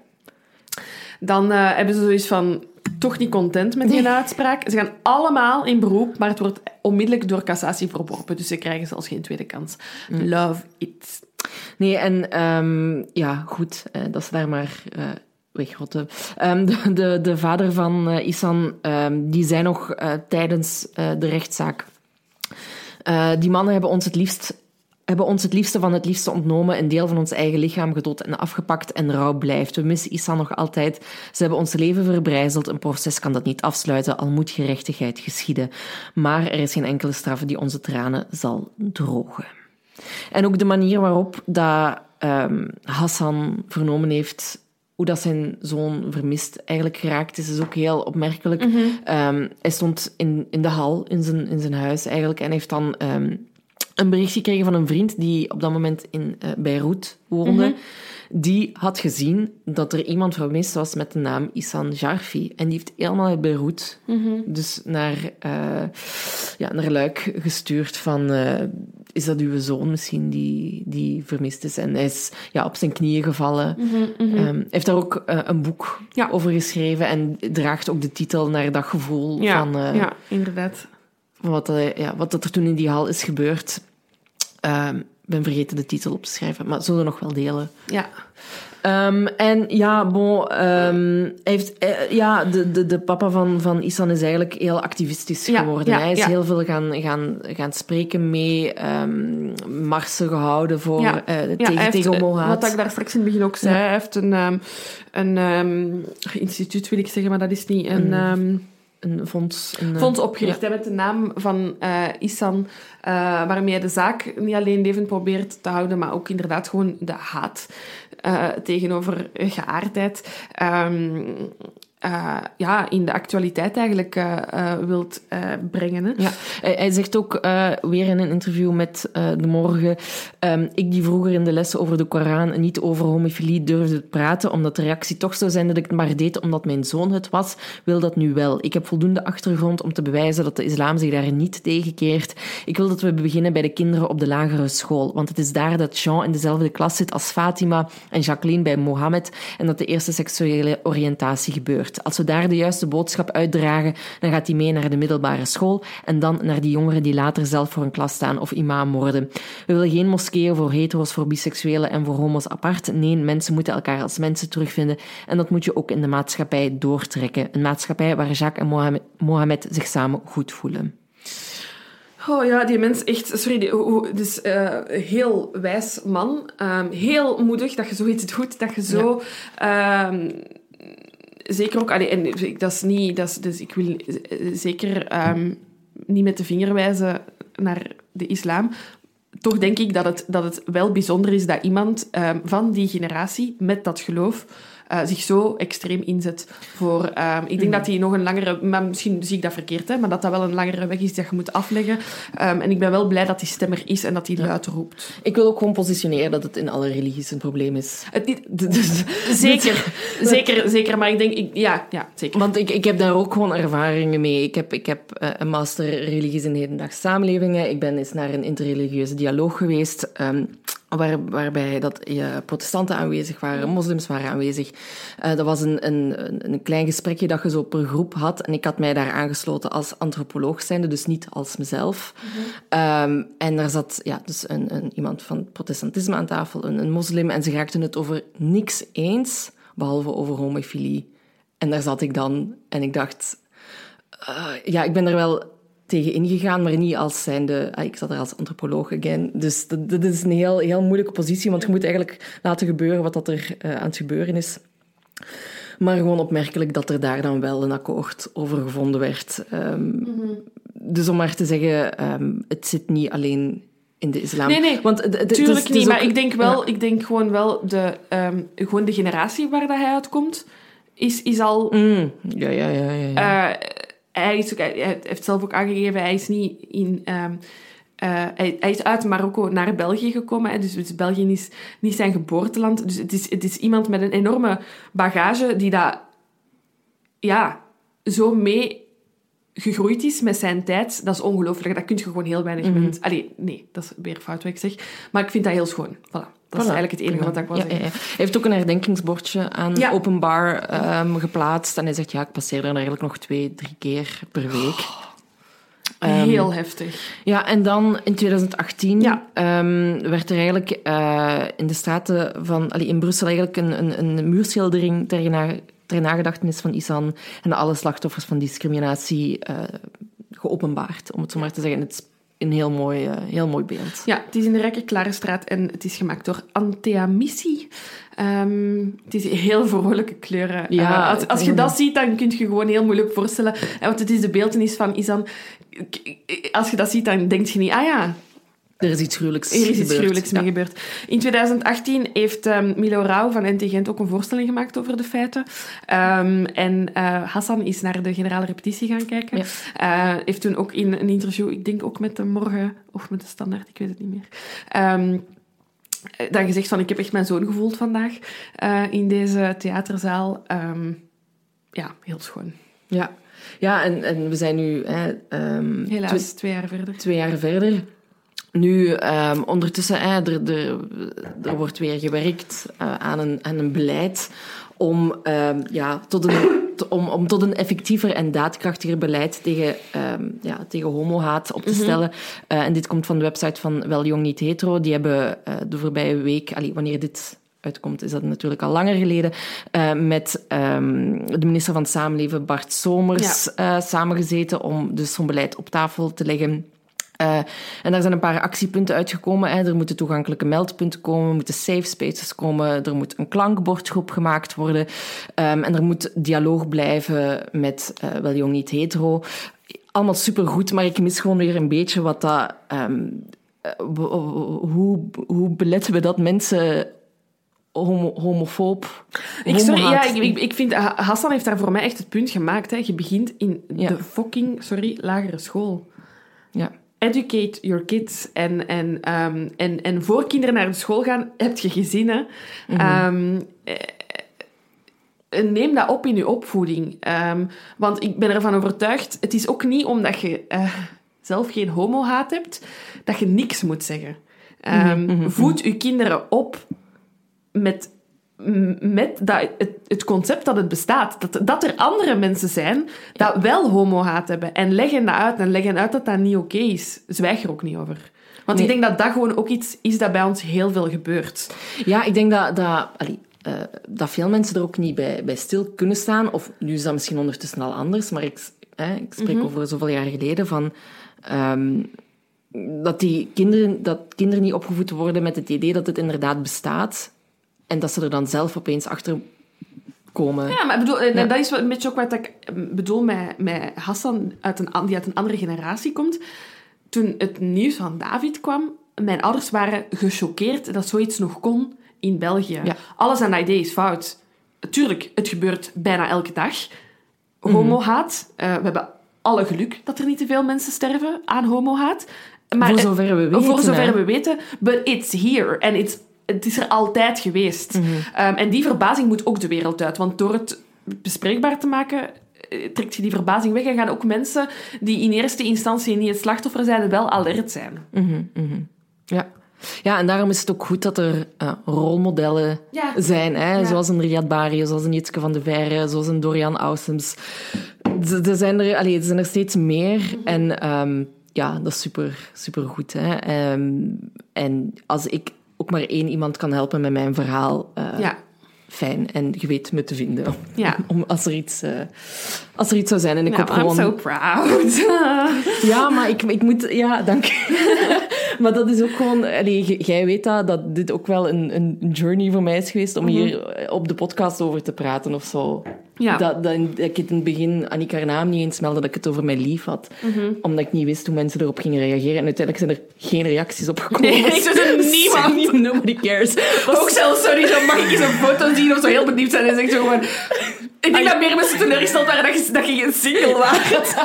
Dan uh, hebben ze zoiets van... toch niet content met die nee. uitspraak. Ze gaan allemaal in beroep, maar het wordt onmiddellijk door cassatie verworpen. Dus ze krijgen zelfs geen tweede kans. Mm. Love it. Nee, en um, ja, goed, uh, dat ze daar maar uh, wegrotten. Um, de, de, de vader van uh, Ihsan, um, die zei nog uh, tijdens uh, de rechtszaak... Uh, die mannen hebben ons het liefst... hebben ons het liefste van het liefste ontnomen, een deel van ons eigen lichaam gedood en afgepakt en rouw blijft. We missen Ihsan nog altijd. Ze hebben ons leven verbrijzeld. Een proces kan dat niet afsluiten, al moet gerechtigheid geschieden. Maar er is geen enkele straf die onze tranen zal drogen. En ook de manier waarop dat um, Hassan vernomen heeft hoe dat zijn zoon vermist eigenlijk geraakt is, is ook heel opmerkelijk. Mm-hmm. Um, hij stond in, in de hal in zijn, in zijn huis eigenlijk en heeft dan... Um, een bericht gekregen van een vriend die op dat moment in uh, Beirut woonde. Mm-hmm. Die had gezien dat er iemand vermist was met de naam Ihsan Jarfi. En die heeft helemaal uit Beirut mm-hmm. dus naar, uh, ja, naar Luik gestuurd van... Uh, is dat uw zoon misschien die, die vermist is? En hij is ja, op zijn knieën gevallen. Mm-hmm, mm-hmm. Um, heeft daar ook uh, een boek ja. over geschreven en draagt ook de titel naar dat gevoel ja, van... Uh, ja, inderdaad. Wat, ja, wat er toen in die hal is gebeurd. Um, ben vergeten de titel op te schrijven, maar zullen we nog wel delen. Ja. Um, en ja, bon, um, hij heeft, eh, ja, de, de, de papa van, van Ihsan is eigenlijk heel activistisch ja, geworden. Ja, hij is ja. heel veel gaan, gaan, gaan spreken mee, um, marsen gehouden voor, ja. uh, ja, tegen, heeft, tegen homohaat. Wat ik daar straks in het begin ook zei, ja. hij heeft een, um, een um, instituut, wil ik zeggen, maar dat is niet een... Um, Een fonds, een, fonds opgericht ja. met de naam van uh, Ihsan, uh, waarmee hij de zaak niet alleen levend probeert te houden, maar ook inderdaad gewoon de haat uh, tegenover geaardheid um, uh, ja, in de actualiteit eigenlijk uh, uh, wilt uh, brengen. Hè. Ja. Hij, hij zegt ook uh, weer in een interview met uh, De Morgen, um, ik die vroeger in de lessen over de Koran niet over homofilie durfde praten, omdat de reactie toch zou zijn dat ik het maar deed omdat mijn zoon het was, wil dat nu wel. Ik heb voldoende achtergrond om te bewijzen dat de islam zich daar niet tegenkeert. Ik wil dat we beginnen bij de kinderen op de lagere school, want het is daar dat Jean in dezelfde klas zit als Fatima en Jacqueline bij Mohammed en dat de eerste seksuele oriëntatie gebeurt. Als we daar de juiste boodschap uitdragen, dan gaat hij mee naar de middelbare school en dan naar die jongeren die later zelf voor een klas staan of imam worden. We willen geen moskeeën voor hetero's, voor biseksuelen en voor homo's apart. Nee, mensen moeten elkaar als mensen terugvinden en dat moet je ook in de maatschappij doortrekken. Een maatschappij waar Jacques en Mohammed, Mohammed zich samen goed voelen. Oh ja, die mens echt... Sorry, die, dus uh, heel wijs man. Um, heel moedig dat je zoiets doet, dat je zo... Ja. Um, Zeker ook, allee, en dat is niet, dat is, dus ik wil zeker um, niet met de vinger wijzen naar de islam. Toch denk ik dat het, dat het wel bijzonder is dat iemand um, van die generatie met dat geloof uh, zich zo extreem inzet voor... Um, ik denk mm. dat hij nog een langere... Maar misschien zie ik dat verkeerd, hè, maar dat dat wel een langere weg is dat je moet afleggen. Um, en ik ben wel blij dat die stem er is en dat hij ja. luid roept. Ik wil ook gewoon positioneren dat het in alle religies een probleem is. Het niet, dus, zeker, zeker, zeker. Maar ik denk... Ik, ja, ja, zeker. Want ik, ik heb daar ook gewoon ervaringen mee. Ik heb, ik heb uh, een master religies in hedendaagse samenlevingen. Ik ben eens naar een interreligieuze dialoog geweest... Um, Waar, waarbij dat, ja, protestanten aanwezig waren, moslims waren aanwezig. Uh, dat was een, een, een klein gesprekje dat je zo per groep had. En ik had mij daar aangesloten als antropoloog zijnde, dus niet als mezelf. Mm-hmm. Um, en daar zat ja, dus een, een, iemand van het protestantisme aan tafel, een, een moslim. En ze raakten het over niks eens, behalve over homofilie. En daar zat ik dan en ik dacht... Uh, ja, ik ben er wel... tegen ingegaan, maar niet als zijnde... Ah, ik zat er als antropoloog again. Dus dat, dat is een heel, heel moeilijke positie, want je moet eigenlijk laten gebeuren wat dat er uh, aan het gebeuren is. Maar gewoon opmerkelijk dat er daar dan wel een akkoord over gevonden werd. Um, mm-hmm. Dus om maar te zeggen, um, het zit niet alleen in de islam. Nee, nee, want, d- d- tuurlijk dus, niet. dus maar ook, ik denk wel, ja. ik denk gewoon wel, de, um, gewoon de generatie waar dat hij uitkomt, is, is al... Mm, ja, ja, ja. ja, ja. Uh, Hij, is ook, hij heeft zelf ook aangegeven, hij is niet in... Um, uh, hij, hij is uit Marokko naar België gekomen. Hè, dus, dus België is niet zijn geboorteland. Dus het is, het is iemand met een enorme bagage die dat... Ja, zo mee gegroeid is met zijn tijd. Dat is ongelooflijk. Dat kun je gewoon heel weinig... Mm-hmm. Allee, nee, dat is weer fout wat ik zeg. Maar ik vind dat heel schoon. Voilà. Dat is voilà. eigenlijk het enige voilà. wat ik wil ja, zeggen. Ja, ja. Hij heeft ook een herdenkingsbordje aan ja. openbaar um, geplaatst. En hij zegt, ja, ik passeer er eigenlijk nog twee, drie keer per week. Oh, um, heel heftig. Ja, en dan in twintig achttien ja. um, werd er eigenlijk uh, in de straten van... Allee, in Brussel eigenlijk een, een, een muurschildering ter, na, ter nagedachtenis van Ihsan en alle slachtoffers van discriminatie uh, geopenbaard, om het zo maar te zeggen. Het is een heel mooi, uh, heel mooi beeld. Ja, het is in de Rijke-Klarenstraat en het is gemaakt door Antea Missi. Um, het is heel vrolijke kleuren. Ja, uh, als, als je dat ziet, dan kun je je gewoon heel moeilijk voorstellen. Want het is de beeltenis van Ihsan. Als je dat ziet, dan denk je niet, ah ja... Er is iets gruwelijks Er is iets gebeurd. gruwelijks mee ja. gebeurd. In twintig achttien heeft um, Milo Rauw van N T Gent ook een voorstelling gemaakt over de feiten. Um, en uh, Hassan is naar de generale repetitie gaan kijken. Ja. Uh, heeft toen ook in een interview, ik denk ook met de Morgen of met de Standaard, ik weet het niet meer... Um, dan gezegd van, ik heb echt mijn zoon gevoeld vandaag uh, in deze theaterzaal. Um, ja, heel schoon. Ja, ja en, en we zijn nu... Hè, um, Helaas, twee, twee jaar verder. Twee jaar verder. Nu, um, ondertussen, hè, er, er, er wordt weer gewerkt uh, aan, een, aan een beleid om um, ja, tot een om, om tot een effectiever en daadkrachtiger beleid tegen, um, ja, tegen homohaat op te mm-hmm. stellen. Uh, en dit komt van de website van Wel Jong Niet Hetero. Die hebben uh, de voorbije week, allee, wanneer dit uitkomt, is dat natuurlijk al langer geleden, uh, met um, de minister van Samenleven, Bart Somers, ja. uh, samengezeten om dus zo'n beleid op tafel te leggen. Uh, en daar zijn een paar actiepunten uitgekomen. Hè. Er moeten toegankelijke meldpunten komen, er moeten safe spaces komen, er moet een klankbordgroep gemaakt worden. Um, en er moet dialoog blijven met uh, Wel Jong Niet Hetero. Allemaal supergoed, maar ik mis gewoon weer een beetje wat dat... Um, uh, hoe, hoe beletten we dat mensen... Homo, homofoob. Ik, sorry, ja, ik, ik vind, Hassan heeft daar voor mij echt het punt gemaakt. Hè. Je begint in ja. de fucking, sorry, lagere school. Ja. Educate your kids. En, en, um, en, en voor kinderen naar de school gaan, heb je gezinnen. Mm-hmm. Um, eh, neem dat op in je opvoeding. Um, want ik ben ervan overtuigd, het is ook niet omdat je uh, zelf geen homohaat hebt, dat je niks moet zeggen. Um, mm-hmm. Voed je kinderen op met, met dat, het, het concept dat het bestaat. Dat, dat er andere mensen zijn dat wel homohaat hebben. En leggen dat uit. En leggen uit dat dat niet oké okay is. Zwijg er ook niet over. Want nee. ik denk dat dat gewoon ook iets is dat bij ons heel veel gebeurt. Ja, ik denk dat, dat, allee, uh, dat veel mensen er ook niet bij, bij stil kunnen staan. Of nu is dat misschien ondertussen al anders. Maar ik, eh, ik spreek mm-hmm. over zoveel jaar geleden van... Um, dat, die kinderen, dat kinderen niet opgevoed worden met het idee dat het inderdaad bestaat... En dat ze er dan zelf opeens achter komen. Ja, maar bedoel, ja. dat is een beetje ook wat ik bedoel met, met Hassan, uit een, die uit een andere generatie komt. Toen het nieuws van David kwam, mijn ouders waren gechoqueerd dat zoiets nog kon in België. Ja. Alles aan dat idee is fout. Tuurlijk, het gebeurt bijna elke dag. Homohaat. Mm-hmm. Uh, we hebben alle geluk dat er niet te veel mensen sterven aan homohaat. Maar, voor zover we weten. Voor zover we weten. But it's here. And it's Het is er altijd geweest. Mm-hmm. Um, en die verbazing moet ook de wereld uit. Want door het bespreekbaar te maken, trekt je die verbazing weg. En gaan ook mensen die in eerste instantie niet het slachtoffer zijn, wel alert zijn. Mm-hmm. Mm-hmm. Ja. Ja, en daarom is het ook goed dat er uh, rolmodellen ja. zijn. Hè? Ja. Zoals een Riyad Bari, zoals een Jitske van de Veire, zoals een Dorian Aussems. Er zijn er, allee, er zijn er steeds meer. Mm-hmm. En um, ja, dat is super, super goed. Hè? Um, en als ik ook maar één iemand kan helpen met mijn verhaal. Uh, ja. Fijn. En je weet me te vinden. Ja. Om, als, er iets, uh, als er iets zou zijn. En ik nou, hoop gewoon... I'm so proud. Ja, maar ik, ik moet... Ja, dank. Maar dat is ook gewoon... Allee, jij weet dat, dat dit ook wel een, een journey voor mij is geweest om mm-hmm. hier op de podcast over te praten of zo. Ja. Dat, dat, dat ik in het begin Annika haar naam niet eens meldde, dat ik het over mijn lief had. Mm-hmm. Omdat ik niet wist hoe mensen erop gingen reageren. En uiteindelijk zijn er geen reacties op gekomen. Nee, er is niemand. Nobody cares. Was... Ook zelfs, sorry, dan mag ik eens een foto zien of zo heel benieuwd zijn en zeg zo gewoon... Ik denk dat meer mensen teleurgesteld waren dat je, dat je geen single was.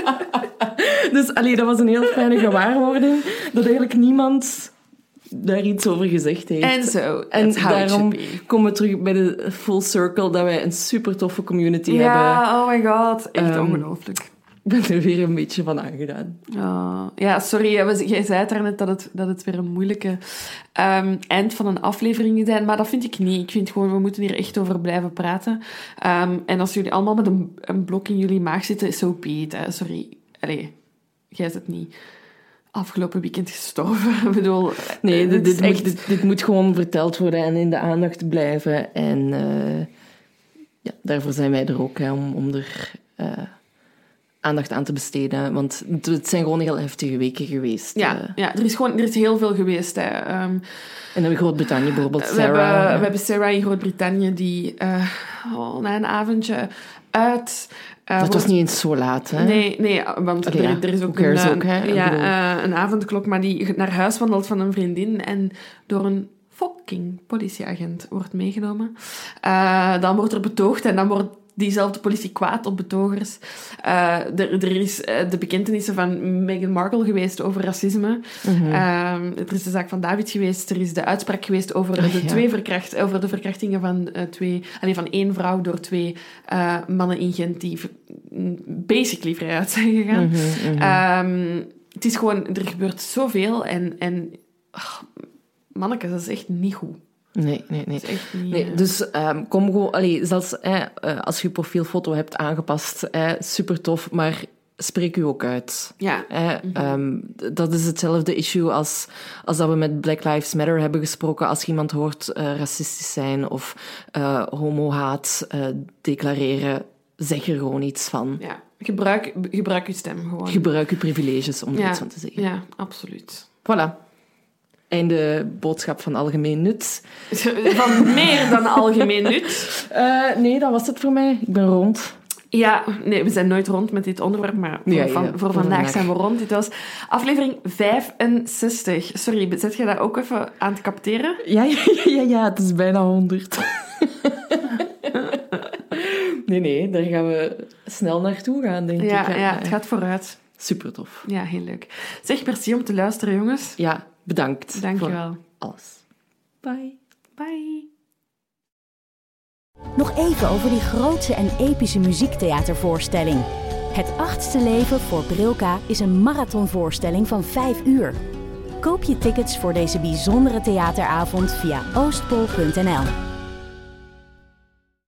Dus allee, dat was een heel fijne gewaarwording. Dat eigenlijk niemand daar iets over gezegd heeft. En zo. En daarom komen we terug bij de full circle dat wij een super toffe community ja, hebben. Ja, oh my god. Echt um, ongelooflijk. Ik ben er weer een beetje van aangedaan. Oh, ja, sorry. Jij zei het daarnet dat het, dat het weer een moeilijke um, eind van een aflevering is. Maar dat vind ik niet. Ik vind gewoon, we moeten hier echt over blijven praten. Um, en als jullie allemaal met een, een blok in jullie maag zitten, so be it. Hè. Sorry. Allee, jij zit niet afgelopen weekend gestorven. Ik bedoel... Nee, dit, dit, echt... moet, dit, dit moet gewoon verteld worden en in de aandacht blijven. En uh, ja, daarvoor zijn wij er ook, hè, om, om er... Uh, aandacht aan te besteden. Want het zijn gewoon heel heftige weken geweest. Ja, uh. ja er is gewoon er is heel veel geweest. Hè. Um, en in Groot-Brittannië bijvoorbeeld Sarah. We hebben, we hebben Sarah in Groot-Brittannië die uh, oh, na een avondje uit... Uh, dat was niet eens zo laat, hè? Nee, nee want okay, er, er is ook, een, ook hè? Ja, uh, een avondklok, maar die naar huis wandelt van een vriendin en door een fucking politieagent wordt meegenomen. Uh, dan wordt er betoogd en dan wordt diezelfde politie kwaad op betogers. Uh, er, er is uh, de bekentenissen van Meghan Markle geweest over racisme. Mm-hmm. Uh, er is de zaak van David geweest. Er is de uitspraak geweest over, oh, de, ja. twee verkracht, over de verkrachtingen van, uh, twee, alleen van één vrouw door twee uh, mannen in Gent die basically vrijuit zijn gegaan. Mm-hmm, mm-hmm. Um, het is gewoon... Er gebeurt zoveel en... en oh, manneke, dat is echt niet goed. Nee, nee, nee. Dat is echt niet, nee uh... dus um, kom gewoon... Allee, zelfs eh, uh, als je je profielfoto hebt aangepast, eh, super tof, maar spreek u ook uit. Ja. Eh, mm-hmm. um, dat is hetzelfde issue als, als dat we met Black Lives Matter hebben gesproken. Als iemand hoort uh, racistisch zijn of uh, homohaat uh, declareren, zeg er gewoon iets van. Ja. Gebruik, gebruik je stem gewoon. Gebruik je privileges om er ja. iets van te zeggen. Ja, absoluut. Voilà. Einde boodschap van algemeen nut. Van meer dan algemeen nut? Uh, nee, dat was het voor mij. Ik ben rond. Ja, nee, we zijn nooit rond met dit onderwerp, maar voor, ja, ja, van, voor, voor vandaag, vandaag zijn we rond. Dit was aflevering vijfenzestig. Sorry, zet je dat ook even aan het capteren? Ja, ja, ja, ja, het is bijna honderd. nee, nee, daar gaan we snel naartoe gaan, denk ja, ik. Ja, ja, het gaat vooruit. Super tof. Ja, heel leuk. Zeg, merci om te luisteren, jongens. Ja, bedankt. Dank je wel. Alles. Bye. Bye. Nog even over die grootse en epische muziektheatervoorstelling. Het achtste leven voor Brilka is een marathonvoorstelling van vijf uur. Koop je tickets voor deze bijzondere theateravond via oostpol punt n l.